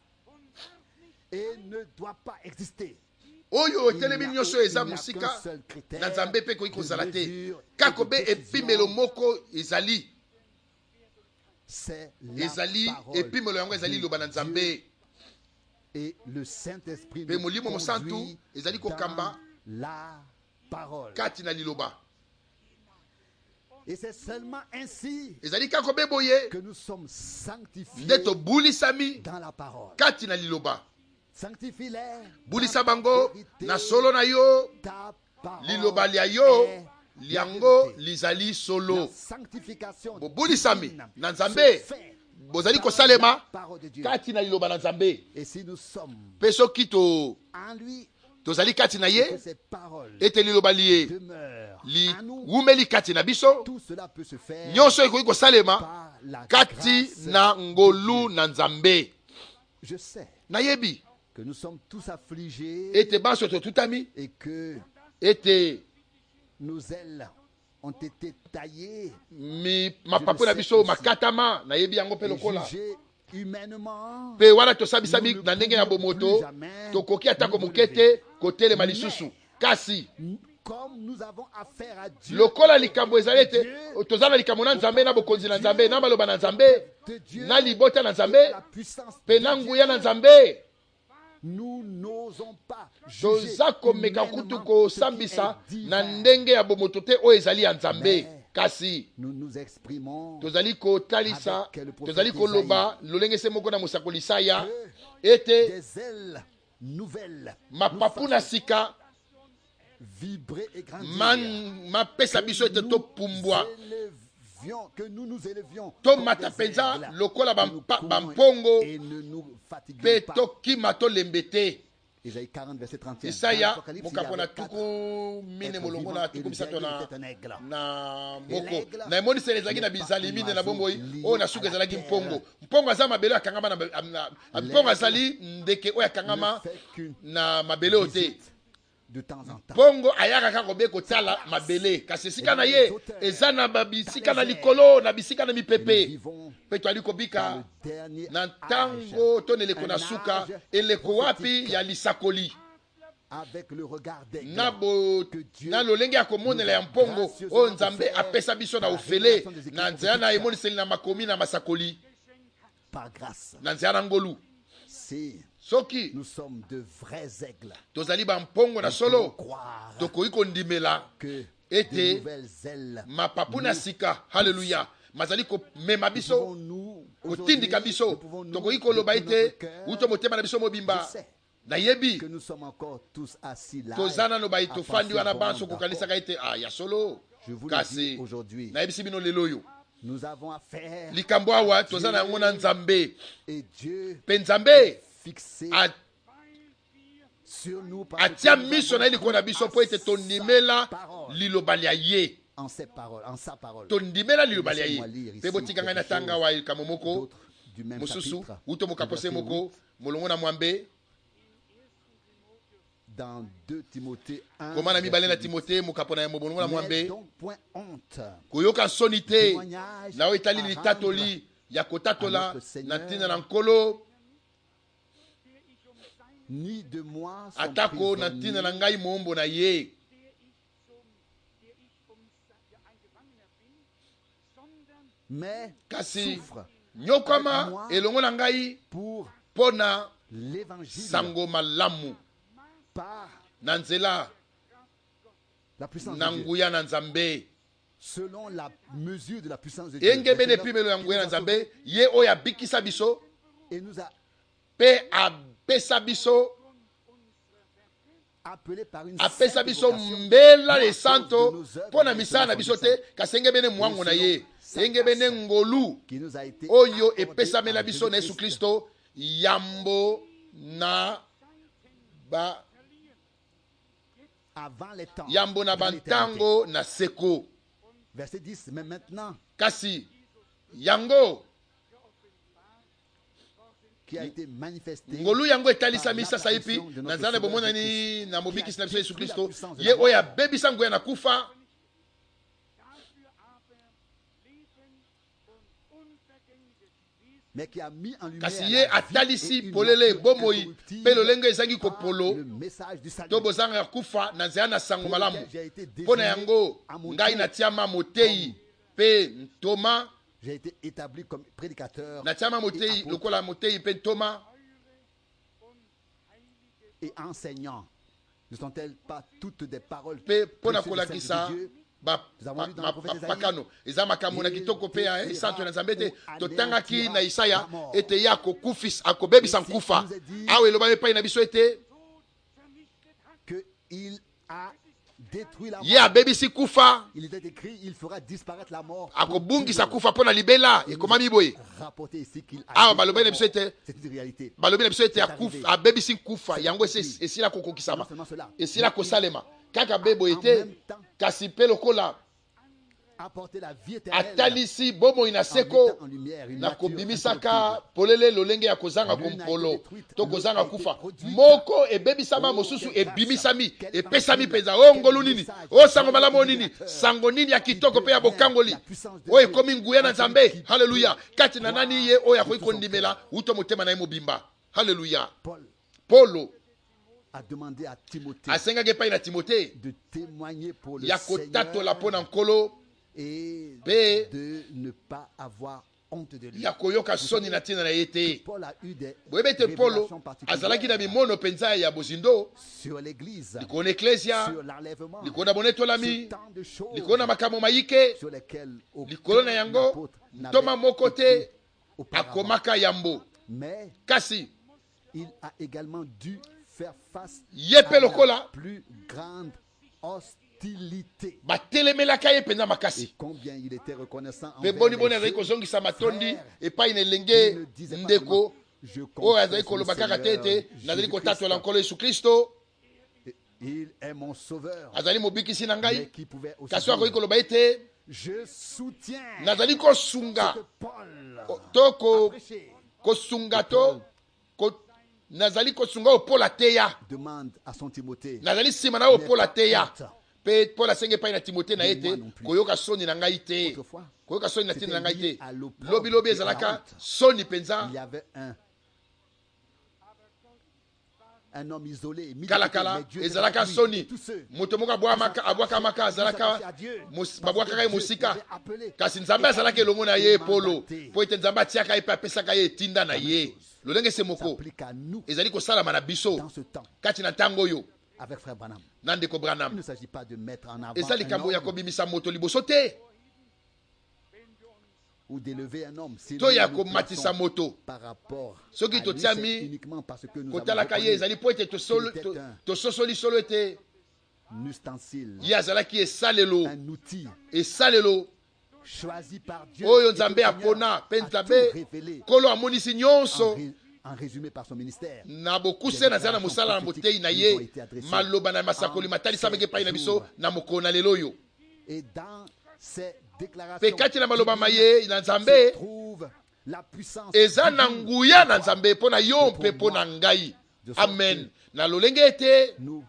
et ne doit pas exister. oyo Il etelemi n'y a- nyonso eza il n'y a mosika qu'un seul critère na nzambe mpe ekoki de kozala te mesure kaka et de mpe décision. epimelo moko ezali C'est la ezali parole epimelo yango ezali de liloba na Dieu. nzambe Et le Saint-Esprit Pe nous molimo mosantu conduit ezali dans kokamba la parole. kati na liloba. Et c'est seulement ainsi Ezali kako beboye que nous sommes sanctifiés nde tobulisami dans la parole. kati na liloba. Sanctifie-les Bulisa dans bango vérité. na solo na yo Ta parole liloba lia yo est liango la vérité. lizali La solo. sanctification Bobulisami divine na se Nzambe fait bozali dans kosalema la parole de Dieu. kati na liloba na Nzambe. Et si nous sommes Pe soki to en lui, tozali kati na que ye ces paroles ete liloba liye demeurent li en nous, wumeli kati na biso tout cela peut se faire nyonso ekoki kosalema par la kati grâce na de ngolu Dieu. na Nzambe. Je sais Nayebi que nous sommes tous affligés ete banso totutami et que ete nos ailes ont été taillées mi mapapu na biso makatama nayebi yango mpe et lokola jugées humainement. mpe wana tosabisami na ndenge ya bomoto tokoki atako moke te kotelema lisusu kasi Comme nous avons affaire à Dieu, lokola likambo ezali ete Dieu, toza na likambo na Nzambe na bokonzi na Nzambe na maloba na Nzambe de Dieu, na libota na et Nzambe la puissance mpe de na Dieu, nguya na Nzambe nous n'osons pas juger toza komeka kutu humainement kosambisa ce qui est na divin. ndenge ya bomoto te oyo ezali ya Nzambe. Mais Kasi nous nous exprimons tozali kotalisa avec le prophète tozali koloba lolenge se moko na mosakoli Isaya que ete des ailes nouvelles mapapu nous na fassent sika vibrer et grandir. man mapesa biso ete nous topumbwa élevions, que nous nous élevions tomata comme des mpenza aigles, lokola que nous bampa- courons bampongo et ne nous fatiguons mpe pas. tokima tolembe te. Isaïe quarante, verset trente et un. Dans Isaya l'Apocalypse, il y mokambo na avait quatre tuku mine êtres molongo vivants na et tuku le misato dernier na était un aigle. na Et moko l'aigle na emoniseli ezalaki na n'est pas bizali un mine na oiseau bomoi lié oyo na à suka la ezalaki terre. mpongo. Mpongo aza mabele oyo akangama na na- na- mpongo L'aigle azali ndeke oyo akangama ne fait qu'une na mabele oyo te. visite de temps en temps. mpongo ayaka kaka kobe kotala mabele kasi esika na ye eza na babisika na likolo na bisika na Et nous mipepe vivons mpe toali dans kobika le dernier na âge, ntango to na eleko na un suka âge eleko wapi prophétique. ya lisakoli avec le regard d'aigle na bo que Dieu na lolenge ya komonela ya mpongo oyo Nzambe apesa biso na ofele na nzela na emoniseli na makomi na masakoli par grâce. na nzela na ngolu. Si Soki nous sommes de vrais aigles, tozali bampongo na nous pouvons solo croire tokoki kondimela que ete de nouvelles ailes mapapu na sika haleluya mazali komema pouvons biso nous kotindika biso pouvons tokoki koloba ete uto motema na biso mobimba Je sais nayebi que nous sommes encore tous assis là. toza nano bai à tofandi penser wana bon banso d'accord. kokanisaka ete ah ya solo Je vous le dis kasi aujourd'hui, nayebisi bino lelo oyo nous avons affaire likambo awa toza na yango na Nzambe et Dieu mpe Nzambe fixé a- sur nous parce atia que nous miso avons na ye likolo na biso mpo ete sa tondimela parole. liloba lia ye en ses paroles, en sa parole. tondimela liloba lia ye Laissez-moi lire ici mpe botika ngai quelque natanga chose wa likambo moko D'autres du même mosusu chapitre, uto mokapose verset moko huit, molongo na mwambe dans deux Timothée un, koma na mibale na verset huit. timote mokapo na yango molongo na N'aie mwambe donc point honte. koyoka nsoni te Témoignage na oyo etali à litatoli ya à kotatola notre Seigneur, na ntina na nkolo ni de moi son atako na ntina na prisonnier, ngai moombo na ye mais kasi souffre nyokwama elongo na ngai pour mpo na l'évangile sango malamu par na nzela la puissance na de Dieu, nguya na Nzambe selon la mesure de la puissance de Dieu. engebeni Maintenant, epimelo ya il nguya na nous a Nzambe ye oyo abikisa biso et nous a mpe apesa biso appelés par une apesa sainte biso vocation, mbela non à le cause santo de nos œuvres, mpo na mais misala na selon biso son te dessein, kasi engebene mwango na ye engebene ngolu qui nous a été oyo accordé epesamela en biso na yesu Jésus-Christ kristo yambo na ba avant les temps, yambo na dans l'éternité. bantango na seko Verset dix, mais maintenant, kasi yango qui a été manifesté ngolu yango etalisami sasa ipi na nzela na bomonani na mobikisi na biso yesu kristo ye oyo abebisa nguya na kufa mais qui a mis en lumière kasi la ye vie atalisi et une polele nature bomoi incorruptible mpe lolenge ezangi par kopolo le message du salut, to bozanga ya kufa na nzela na sango pour malamu lequel j'ai été mpo na désigné yango à mon ngai tour. natiama motei mpe ntoma J'ai été établi comme prédicateur natiama et motei apôtre. lokola motei mpe ntoma et enseignant, ne sont-elles pas toutes des paroles Pe pona précieuses de kolakisa Dieu? ba pakano eza makambo na kitoko pe ya santo na Nzambe te totangaki na Isaya ete ya kokufisa akobebisa nkufa awe eloba epai na biso ete que il a détruit la mort. ye abebisi kufa Il était écrit, il fera disparaître la mort. akobungisa kufa mpo na libela ekomami boye Rapporté ici qu'il a awa détruit balobi la na biso mort. ete C'est une réalité. balobi na biso ete akufa abebisi kufa yango esi- esila kokokisama Non seulement cela, esila kosalema kaka be boye te kasi mpe lokola apporter la vie éternelle atalisi bomoi na en seko mettant en lumière une na nature kobimisaka incorruptible. polele lolenge ya kozanga kompolo to kozanga kufa moko ebebisama mosusu ebimisami epesami mpenza o ngolu nini o sango malamu o nini sango nini ya kitoko mpe ya bokangoli oyo ekomi nguya na Nzambe haleluya kati na nani ye oyo akoki kondimela uto motema na ye mobimba haleluya Paul polo a demandé à Timothée asengaki epai na timote de témoigner pour le ya kotatola mpo na nkolo et Pe- de ne pas avoir honte de lui. ya koyoka soni na ntina na ye te Paul a eu des boyebi ete polo révélations azalaki na particulières mimono mpenza ya bozindo sur l'église, likolo na eklesia sur l'enlèvement, likolo na bonetolami sur tant de choses likolo na makambo mayike sur lesquelles likolo na aucun yango apôtre n'avait ntoma moko te écrit auparavant. akomaka yambo Mais kasi il a également dû faire face ye mpe à la lokola plus grande hostilité. batelemelaka ye mpenza Et makasi combien il était reconnaissant mpe envers boni boni les azali yeux kozongisa matondi frères. epai na Il elenge ne disait pas ndeko seulement, je oyo azali confesse koloba le kaka te Seigneur ete nazali Jésus-Christ. kotatola nkolo yesu kristo Il est mon sauveur. azali mobikisi na Mais ngai qui pouvait aussi kasi oyo akoki dire, koloba ete je soutiens nazali kosunga ce que Paul to a ko- prêché. kosunga to ko- nazali kosunga oyo Paul ateya Demande à son Timothée. nazali nsima na oyo Paul ateya mpe Paul asengi epai na timote na ye te koyoka soni na ngai te Autrefois, koyoka soni na ntina na ngai te à l'opprobre lobilobi et à ezalaka la honte. soni mpenza Il y avait un un homme isolé, mis de kala côté, kala mais Dieu était ezalaka avec lui. soni Tous ceux moto moko abwamaka- abwakamaka azalaka mos- babwakaka ye mosika kasi nzambe azalaki elongo na ye polo mpo ete nzambe atiaka ye mpe apesaka ye etinda na ye lolenge se moko s'applique à nous ezali kosalama na biso dans ce temps kati na ntango oyo avec frère Branham. na ndeko Il branham ne s'agit pas de mettre en avant eza un likambo ya homme kobimisa moto liboso te ou d'élever un homme. Si to nous ya nous komatisa plaçons moto par rapport Soki à lui, totiami, c'est uniquement parce que nous avons kotalaka ye reconnu ezali mpo ete tosolo- qu'il to- était un- tososoli solo ete un ustensile, ye azalaki esalelo un outil esalelo choisi par Dieu oyo et que nzambe le Seigneur apona mpe a nzambe tout révélé nkolo amonisi en, nyonso ré- en résumé par son ministère. na bokuse naza na mosala na motei na ye maloba na masakoli matalisamaki epai na biso na mokolo na lelo oyo Et dans ces mpe déclarations kati na maloba ma divines ye na se nzambe trouve la puissance eza na divine. nguya na nzambe mpo na yo mpe mpo na ngai amen na lolenge ete Nous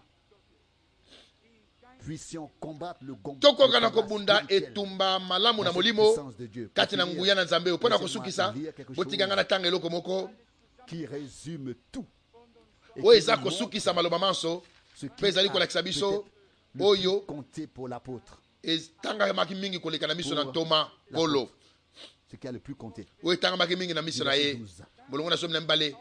puissions combattre le gom- tokoka na le combat kobunda spirituel etumba malamu na dans cette molimo puissance de Dieu. kati na Pour nguya na nzambe oyo mpo na laissez-moi kosukisa lire quelque chose botikanga na ntango eloko moko qui résume tout. Et oyo qui eza nous kosukisa montre maloba manso ce qui mpe ezali a kolakisa biso peut-être le oyo plus compté pour l'apôtre. etangamaki mingi koleka na miso na Pour ntoma polo Ce qui a le plus compté. oyo etangamaki mingi na miso na ye molongo na somi na mibale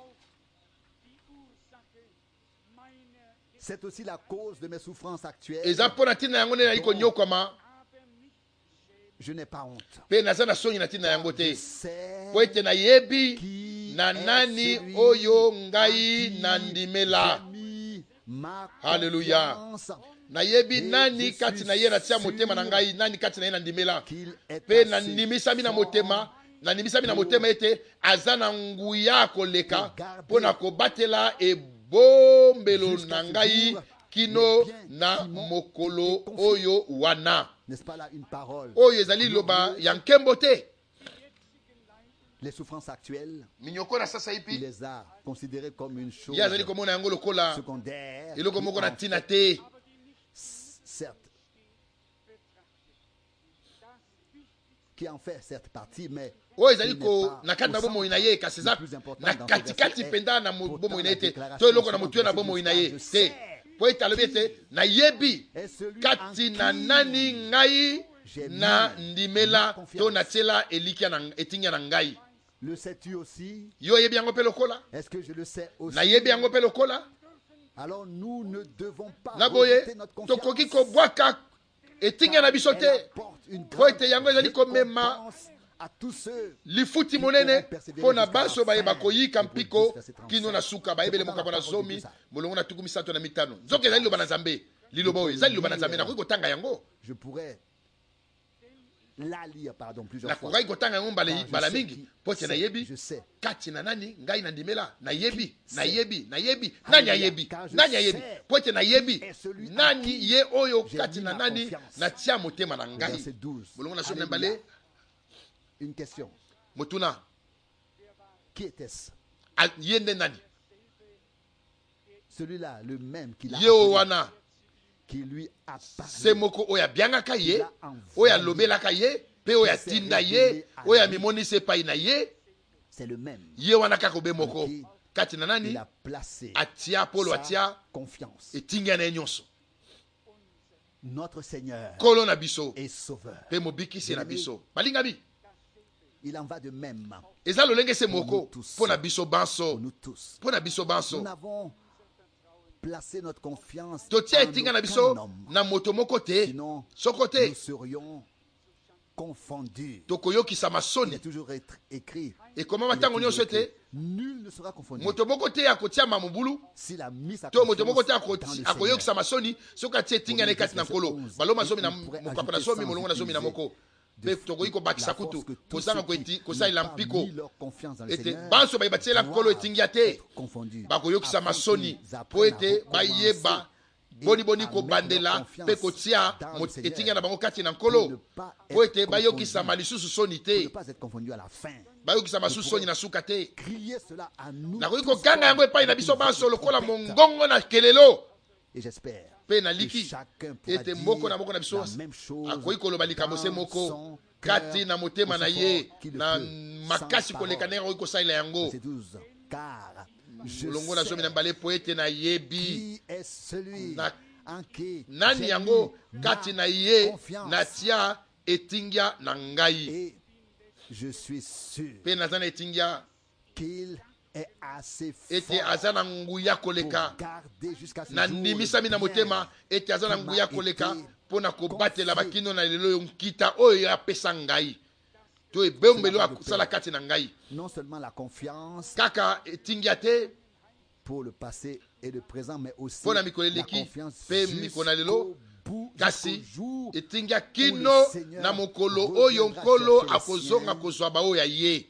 C'est aussi la cause de mes souffrances actuelles. eza mpo na ntina yango nde nali konyokwama Je n'ai pas honte. mpe naza na soni na ntina yango Je te sais mpo ete nayebi qui na est nani celui oyo en ngai qui nandimela j'ai mis ma Alléluia. confiance, nayebi Et nani je kati suis na ye natia sûr motema na ngai nani kati na ye nandimela qu'il est mpe assez nandimisami na fort motema nandimisami na motema ete aza na nguya ya koleka mpo na kobatela ebombelo na ngai kino na mokolo oyo wana N'est-ce pas là une parole? oyo ezali liloba ya nkembo te Les souffrances actuelles, minyoko na sasa il ipi les a considérées comme une chose ye azali komona yango lokola secondaire, eloko qui moko na en ntina fait, te certes, qui en fait certes partie, mais oyo ezali il n'est ko pas na kati na au bomoi na centre. ye kasi eza Le plus important na dans ce katikati verset mpenza na est mo- pourtant bomoi na la ye te déclaration to eloko na suivante motu ye na du bomoi na verset ye douze, je te sais po ete alobi ete nayebi est celui kati en na qui nani ngai j'ai na mis ndimela ma confiance. to natiela elikya na etingya na ngai Le sais-tu aussi? yo oyebi yango mpe lokola Est-ce que je le sais aussi? nayebi yango mpe lokola Alors nous ne devons pas na boye rejeter notre confiance. tokoki kobwaka etinga na biso Elle te apporte une po grande ete yango ezali komema récompense à tous ceux lifuti monene mpo na baso bayeba koyika mpiko kino na suka bayebele mokambo na zomi molongo na tuku misato na mitano nzoka ezali liloba na nzambe liloba oyo ezali liloba na nzambe nakoki kotanga yango je pourrais la lire pardon plusieurs fois. nakoki kotanga yango mbala Car je mbala sais mingi qui- po ete sais, nayebi je sais. kati na nani ngai nandimela nayebi Qui nayebi nayebi nani Alléluia. ayebi Car je nani ayebi sais po ete nayebi est celui à nani qui ye oyo j'ai kati mis na ma nani confiance. natia motema na Le ngai verset douze. molongo na somi na Alléluia. mbale Une question. motuna Qui était-ce? a- ye nde nani Celui-là, le même qui l'a ye oyo appelé, wana qui lui a se parlé. moko oyo abiangaka ye Il a envoyé. oyo alobelaka ye mpe oyo atinda ye oyo amimonisa epai na ye C'est le même. ye wana kaka obe moko Qui kati na nani il a placé atia polo sa atia confiance. etinga na ye nyonso Notre Seigneur kolo na biso est sauveur. mpe mobikisi na biso balingami Il en va de même eza lolenge se moko nous tous. mpo na biso banso pour nous tous. mpo na biso Nous banso n'avons placé notre confiance totia en etinga na aucun biso homme. na moto moko te Sinon, soko nous te serions confondus. tokoyokisama Il est soni toujours être écrit. ekomama il est ntango toujours nyonso écrit, ete Nul ne sera confondu. moto moko te akotiama mobulu S'il a mis sa to moto moko te confiance dans le Seigneur. akoyokisama soni soki atia etinga na ye kati na nkolo baloma zomi na mokapa na zomi molongo na zomi na moko mpe tokoki kobakisa kutu kozanga kosalela mpiko ete banso baye batiela nkolo etingia te bakoyokisama soni mpo ete bayeba boniboni kobandela mpe kotia etinga na bango kati na nkolo mpo ete bayokisama lisusu soni te bayokisama lisusu soni na suka te nakoki koganga yango epai na biso banso lokola mongongo na kelelo mpe naliki ete moko na moko na biso akoki koloba likambo se moko kati na motema na ye na makasi koleka ndenge akoki kosalela yango molongo na zomi na mbale po ete nayebi na nani yango kati na ye natia etingya na ngai mpe naza na etingya ete aza na nguya koleka nandimisami na motema ete aza na nguya koleka mpo na kobatela bakino na lelo oyo nkita oyo apesa ngai to ebombelo akosala kati na ngai kaka etingya te mpo na mikolo eleki mpe mikolo na lelo kasi etingya kino na mokolo oyo nkolo akozonga kozwa baoyo ya ye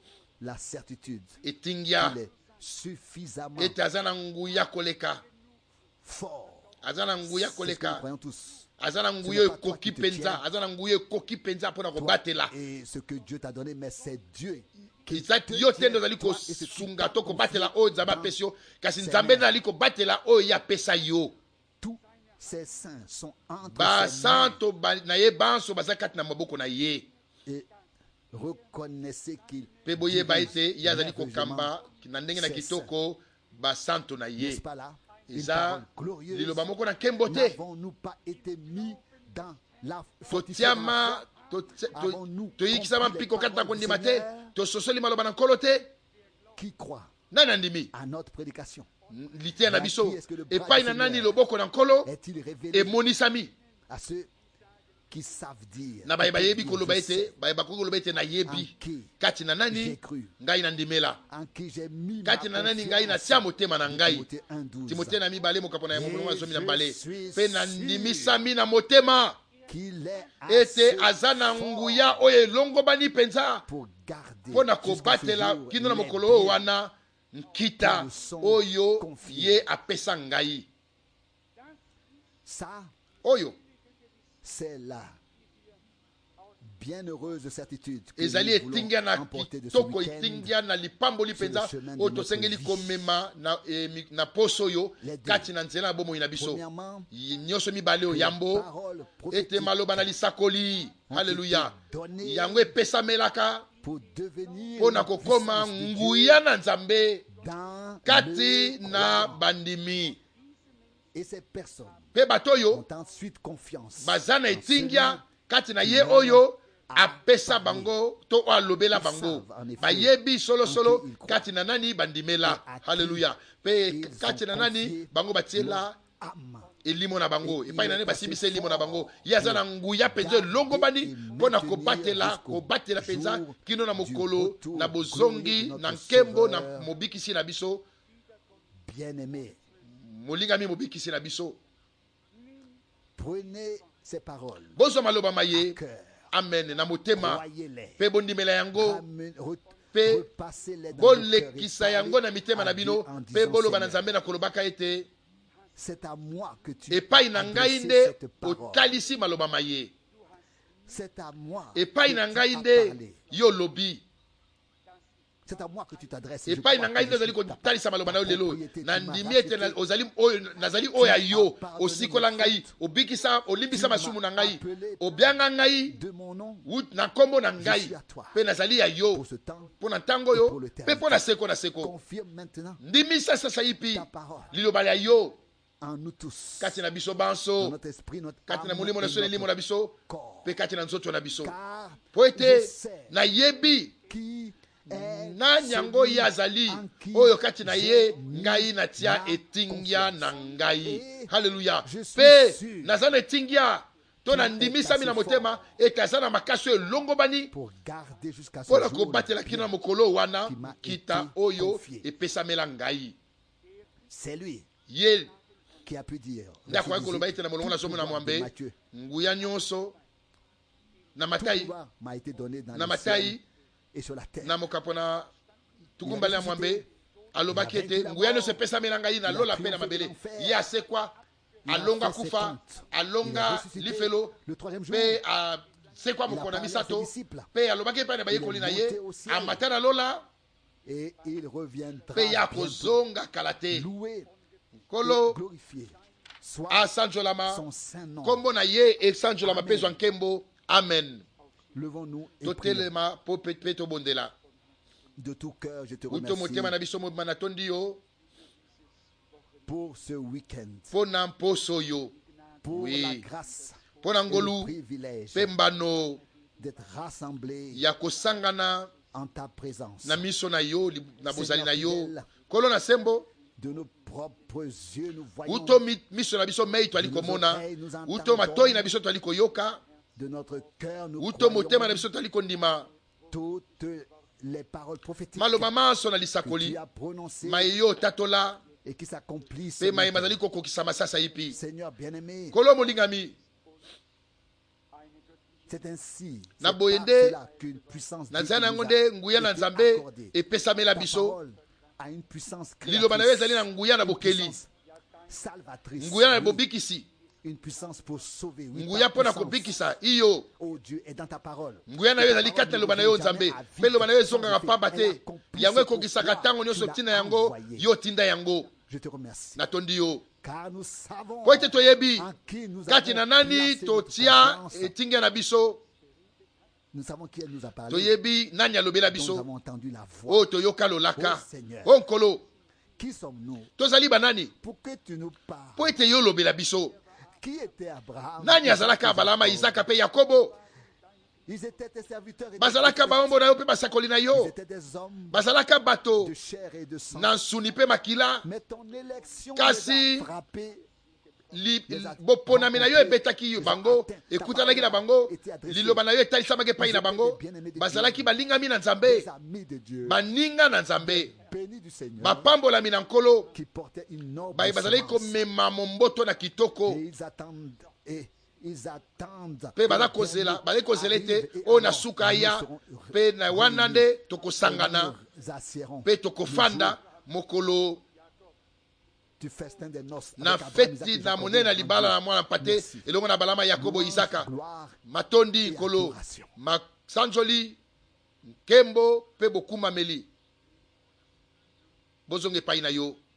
etingya ete aza na nguya koleka aza na nguya koleka aza na nguya ekoki mpenza aza na nguya ekoki mpenza mpo na kobatela eza yo te nde ozali kosunga to kobatela oyo nzambe apesi yo kasi nzambe nde azali kobatela oyo ye apesa yo basanto na ye banso baza kati na maboko na ye mpe boyeba ete ye azali kokamba na ndenge na kitoko basanto na ye eza liloba moko na nkembo te totiama toyikisama mpiko kati na kondima te tososoli maloba na nkolo te nani andimi liteya na biso epai na nani loboko na nkolo emonisami na baye bayebi koloba ete baye bakoki koloba ete nayebi kati na nani ngai nandimela kati na nani ngai natia motema na ngai timote na mibale mokapo na ya molongo ya zomi na mbale mpe nandimisami na motema ete aza na nguya oyo elongobani mpenza mpo na kobatela kino na mokolo oyo wana nkita oyo ye apesa ngai oyo ezali etingya na kitoko etingya na lipamboli mpenza oyo tosengeli komema na, eh, na poso oyo kati na nzela ya bomoi na biso nyonso mibale oyo yambo ete maloba na lisakoli haleluya yango epesamelaka mpo na kokoma nguya na nzambe kati na bandimi mpe bato oyo baza na etingya kati na ye oyo apesa bango to alobela bango bayebi solo solo kati na nani bandimela. Haleluya. Pe kati na nani bango batiela elimo na bango epai nani basibisa elimo na bango yaza na nguya penza longo bani mpona kobatela kobatela penza kino na mokolo na bozongi na nkembo na mobikisi na biso bien-aimé. molingami mobikisi na biso. Prenez ces paroles. Bozo maloba maye. Amen. Na motema pe bondimela yango pe bolekisa yango na mitema na bino pe boloba na Nzambe na kolobaka ete c'est à moi que tu epai na ngai nde otalisi maloba maye. C'est à moi epai na ngai nde yo lobi. C'est à moi que tu t'adresses. Epai na ngai nde ozali kotalisa maloba na yo lelo na ndimi ete ozali oyo nazali oyo ayo osikola ngai obikisa olimbisa masumu na ngai obianga ngai na nkombo na ngai pe nazali ayo mpo na ntango oyo pe mpo na seko na seko ndimisa sasa ipi liloba ya yo kati na biso banso kati na molimo na so na elimo na biso pe kati na nzoto na biso po ete nayebi nani yango ye azali oyo kati na ye ngai natia etingya na ngai. Haleluya. Pe naza na etingya to na ndimisami na motema ete aza na makasi oyo elongo bani mpona kobatela kino na mokolo wana kita oyo epesamela ngai. Ye nde akoki koloba ete na molongo na somo na mwambe nguya nyonso na Matayi na Matayi na mokapo na tukumbali ya mwambe alobaki ete nguya nyonso epesamela ngai na lola mpe na mabele. Ye asekwa alonga kufa alonga lifelo mpe asekwa mokolo na misato mpe alobaki epai na bayekoli na ye amata na lola mpe ye akozonga kala te. Nkolo asanjolama kombo na ye esanjolama mpe zwa nkembo. Amen. Totelema po pe tobondela de tout cœur. Je te uto motema na biso mobima na tondi yo pour ce week-end, po na mposo yo, pour oui, la grâce po na et le ngolu privilège pe mbano d'être rassemblés ya kosangana en ta présence. na miso na yo li- na bozali na yo kolo na sembo De nos propres yeux, nous voyons uto mi- miso na biso mei twali komona uto matoi na biso twali koyoka de notre cœur, nous uto motema na croyons biso twali kondima toutes les paroles prophétiques maloba manso na que lisakoli tu as prononcées mayeyo tatola et qui s'accomplissent. pe maye maintenant. mazali kokokisa masasa ipi Seigneur bien-aimé, kolo molingami c'est ainsi. Na C'est par boyende, cela qu'une puissance na divine nzela na nous yango a nde nguya na été nzambe accordée. epesamela Ta biso parole a une puissance liloba na yo ezali na créatrice, nguya na une bokeli puissance salvatrice, nguya na oui, bobikisi une puissance pour sauver. Oui, nguya ta mpo na puissance, kobikisa iyo oh Dieu, est dans ta parole. nguya na yo ezali kati na liloba na yo nzambe mpe liloba na yo ezongaka pamba te yango ekokisaka ntango nyonso ntina yango yo tinda yango. Je te remercie. Natondi yo Car nous savons po ete toyebi en qui nous kati na avons nani placé notre totia confiance. etinga na biso, Nous savons qui elle nous a parlé. toyebi nani alobela Dont nous biso avons entendu la voix. oyo toyoka lolaka. Oh Seigneur. O nkolo Qui sommes-nous tozali banani pour que tu nous parles? po ete yo olobela biso? Qui était Abraham? Nani azalaka abalama isaka mpe yakobo? Ils étaient tes serviteurs et tes Bazalaka prophètes. baombo na yo mpe basakoli na Ils yo, étaient des hommes bazalaka bato de chair et de sang. na nsuni mpe makila. Mais ton élection Kasi- les a frappés. Li- boponami na yo ebetaki yo bango, ekutanaki na bango, liloba na yo etalisamaki epai na bango. Bazalaki balingami na nzambe, Des amis de Dieu, baninga na nzambe, bénis du Seigneur, bapambolami na nkolo, qui portaient une noble baye bazalaki semence. komema momboto na kitoko. Et ils attendent et ils attendent. Mpe baza kozela bazali kozela ete oyo na suka aya mpe na wana nde tokosangana mpe tokofanda mokolo Du festin des noces na avec Abraham, Isaac feti et na Jacob, monene na grand libala Dieu. na mwana mpate Merci. elongo na balama yakobo isaka Gloire matondi nkolo masanzoli nkembo mpe bokumameli bozonga epai na yo